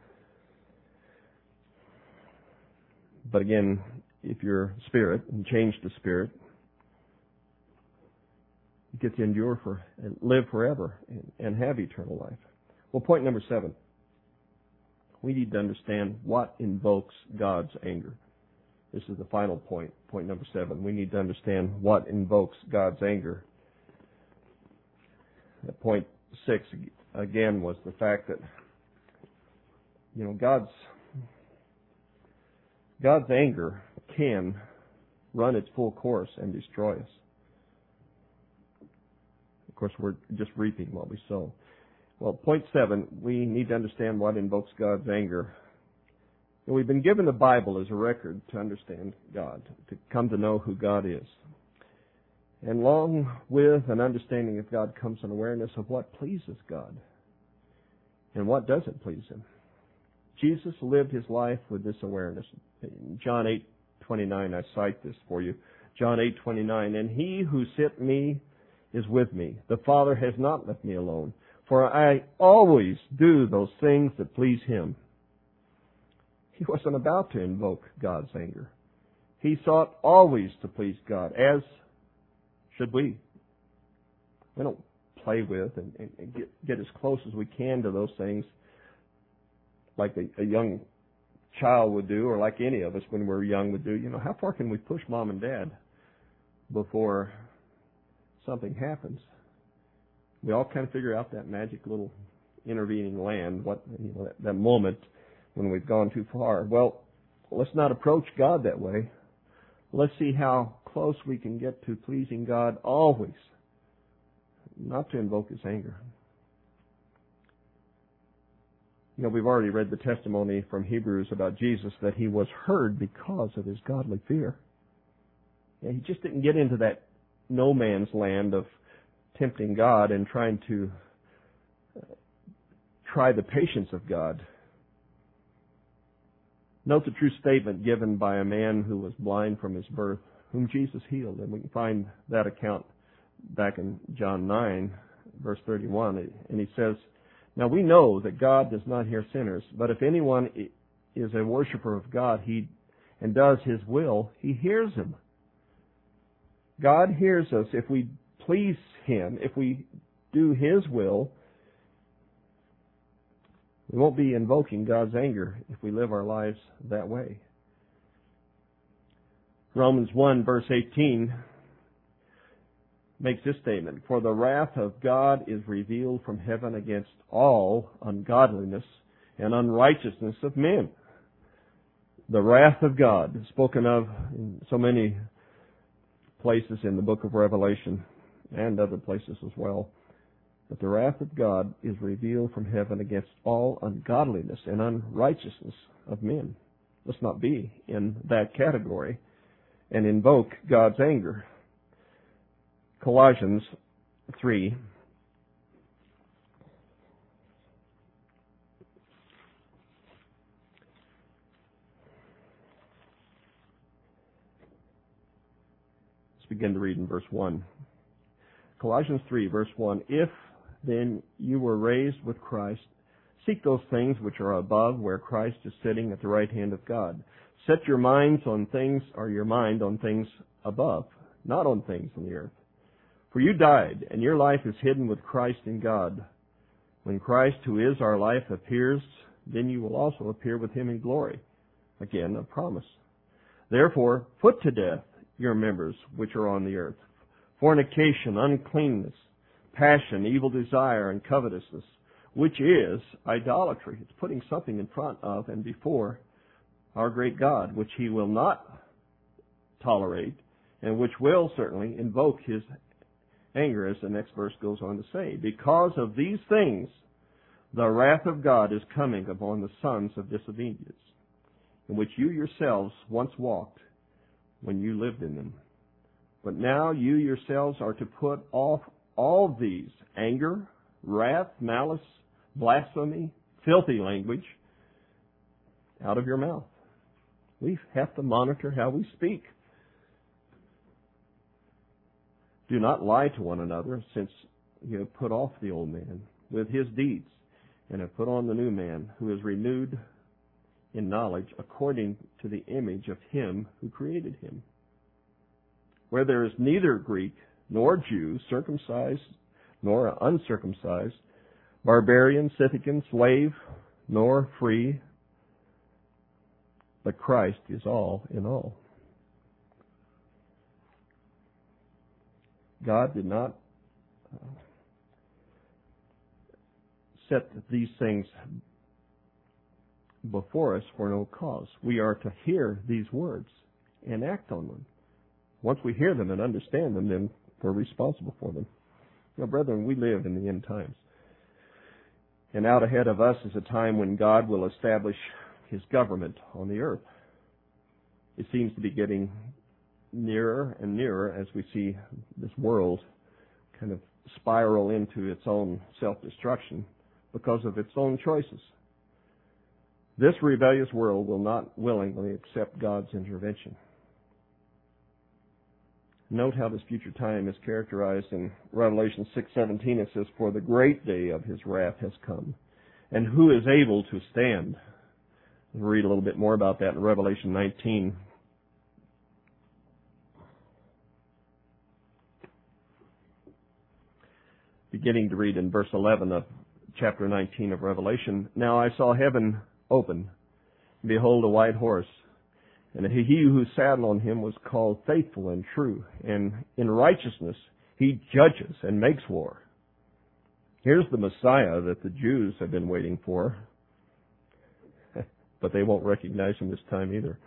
But again, if you're spirit and change to spirit, you get to endure for and live forever and, and have eternal life. Well, point number seven. We need to understand what invokes God's anger. This is the final point, point number seven. We need to understand what invokes God's anger. Point six, again, was the fact that, you know, God's God's anger can run its full course and destroy us. Of course, we're just reaping what we sow. Well, point seven, we need to understand what invokes God's anger. And we've been given the Bible as a record to understand God, to come to know who God is. And along with an understanding of God comes an awareness of what pleases God and what doesn't please Him. Jesus lived His life with this awareness. In John eight twenty-nine, I cite this for you. John eight twenty-nine, and He who sent me is with me. The Father has not left me alone, for I always do those things that please Him. He wasn't about to invoke God's anger. He sought always to please God, as should we. We don't play with and, and, and get, get as close as we can to those things like a, a young child would do, or like any of us when we're young would do. You know, how far can we push mom and dad before something happens? We all kind of figure out that magic little intervening land, what you know, that, that moment when we've gone too far. Well, let's not approach God that way. Let's see how close we can get to pleasing God always, not to invoke His anger. You know, we've already read the testimony from Hebrews about Jesus that He was heard because of His godly fear. Yeah, He just didn't get into that no man's land of tempting God and trying to try the patience of God. Note the true statement given by a man who was blind from his birth, whom Jesus healed. And we can find that account back in John nine, verse thirty-one. And he says, now we know that God does not hear sinners, but if anyone is a worshiper of God he and does His will, He hears him. God hears us if we please Him, if we do His will. We won't be invoking God's anger if we live our lives that way. Romans one, verse eighteen makes this statement, for the wrath of God is revealed from heaven against all ungodliness and unrighteousness of men. The wrath of God is spoken of in so many places in the book of Revelation and other places as well. But the wrath of God is revealed from heaven against all ungodliness and unrighteousness of men. Let's not be in that category. and invoke God's anger. Colossians three. Let's begin to read in verse one. Colossians three, verse one. If then you were raised with Christ, seek those things which are above, where Christ is sitting at the right hand of God. Set your minds on things, or your mind on things above, not on things on the earth. For you died, and your life is hidden with Christ in God. When Christ, who is our life, appears, then you will also appear with him in glory. Again, a promise. Therefore, put to death your members which are on the earth: fornication, uncleanness, passion, evil desire, and covetousness, which is idolatry. It's putting something in front of and before our great God, which he will not tolerate, and which will certainly invoke his anger, as the next verse goes on to say. Because of these things, the wrath of God is coming upon the sons of disobedience, in which you yourselves once walked when you lived in them. But now you yourselves are to put off all these: anger, wrath, malice, blasphemy, filthy language out of your mouth. We have to monitor how we speak. Do not lie to one another, since you have put off the old man with his deeds, and have put on the new man, who is renewed in knowledge according to the image of him who created him. Where there is neither Greek nor Jew, circumcised nor uncircumcised, barbarian, Scythian, slave, nor free, but Christ is all in all. God did not uh, set these things before us for no cause. We are to hear these words and act on them. Once we hear them and understand them, then we're responsible for them. Now, brethren, we live in the end times. And out ahead of us is a time when God will establish his government on the earth. It seems to be getting nearer and nearer as we see this world kind of spiral into its own self-destruction because of its own choices. This rebellious world will not willingly accept God's intervention. Note how this future time is characterized in Revelation six seventeen. It says, "For the great day of his wrath has come, and who is able to stand?" We'll read a little bit more about that in Revelation nineteen. Beginning to read in verse eleven of chapter nineteen of Revelation. "Now I saw heaven open, and behold, a white horse. And he who sat on him was called Faithful and True, and in righteousness he judges and makes war." Here's the Messiah that the Jews have been waiting for, but they won't recognize him this time either.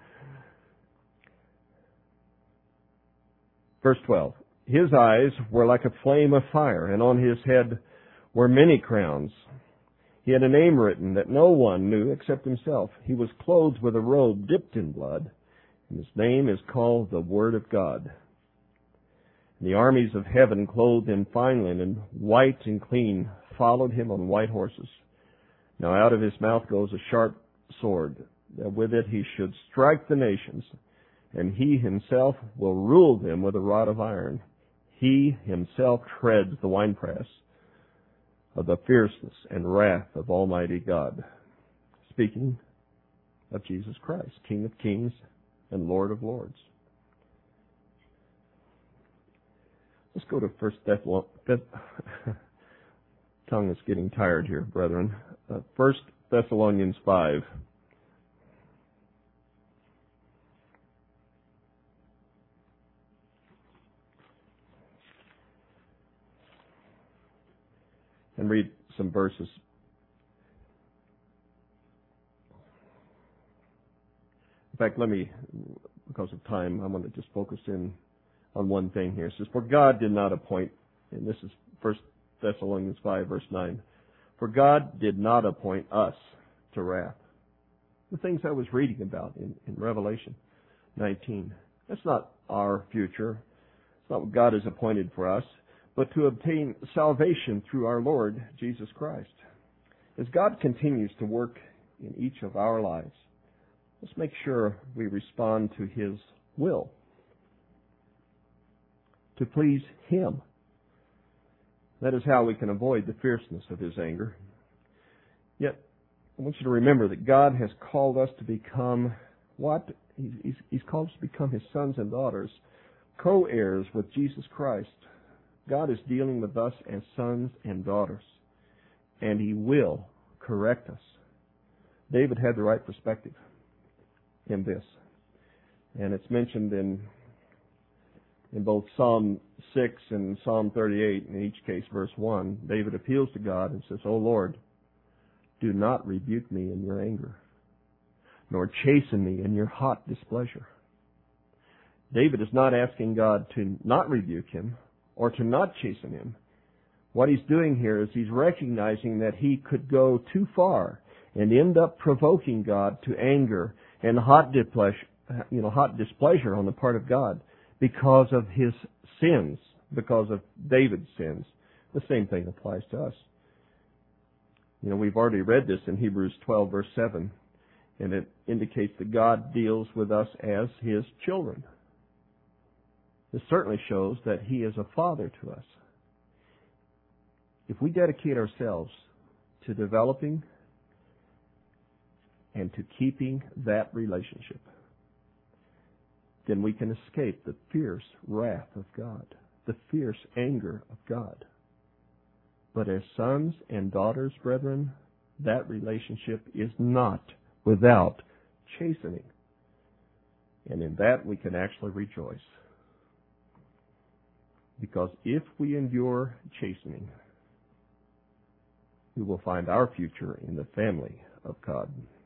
Verse twelve, "His eyes were like a flame of fire, and on his head were many crowns. He had a name written that no one knew except himself. He was clothed with a robe dipped in blood, and his name is called the Word of God. And the armies of heaven, clothed in fine linen, white and clean, followed him on white horses. Now out of his mouth goes a sharp sword, that with it he should strike the nations, and he himself will rule them with a rod of iron. He himself treads the winepress of the fierceness and wrath of Almighty God." Speaking of Jesus Christ, King of kings and Lord of lords. Let's go to First Thessalonians. Tongue is getting tired here, brethren. Uh, First Thessalonians five. And read some verses. In fact, let me, because of time, I want to just focus in on one thing here. It says, "For God did not appoint," and this is First Thessalonians five, verse nine, "For God did not appoint us to wrath." The things I was reading about in, in Revelation nineteen. That's not our future. It's not what God has appointed for us, but to obtain salvation through our Lord Jesus Christ. As God continues to work in each of our lives, let's make sure we respond to His will, to please Him. That is how we can avoid the fierceness of His anger. Yet, I want you to remember that God has called us to become what? He's, he's called us to become His sons and daughters, co-heirs with Jesus Christ. God is dealing with us as sons and daughters, and He will correct us. David had the right perspective in this, and it's mentioned in in both Psalm six and Psalm thirty-eight, in each case verse one. David appeals to God and says, "O Lord, do not rebuke me in your anger, nor chasten me in your hot displeasure." David is not asking God to not rebuke him or to not chasten him. What he's doing here is he's recognizing that he could go too far and end up provoking God to anger and hot displeasure, you know, hot displeasure on the part of God because of his sins, because of David's sins. The same thing applies to us. You know, we've already read this in Hebrews twelve, verse seven, and it indicates that God deals with us as His children. This certainly shows that He is a father to us. If we dedicate ourselves to developing and to keeping that relationship, then we can escape the fierce wrath of God, the fierce anger of God. But as sons and daughters, brethren, that relationship is not without chastening. And in that we can actually rejoice. Because if we endure chastening, we will find our future in the family of God.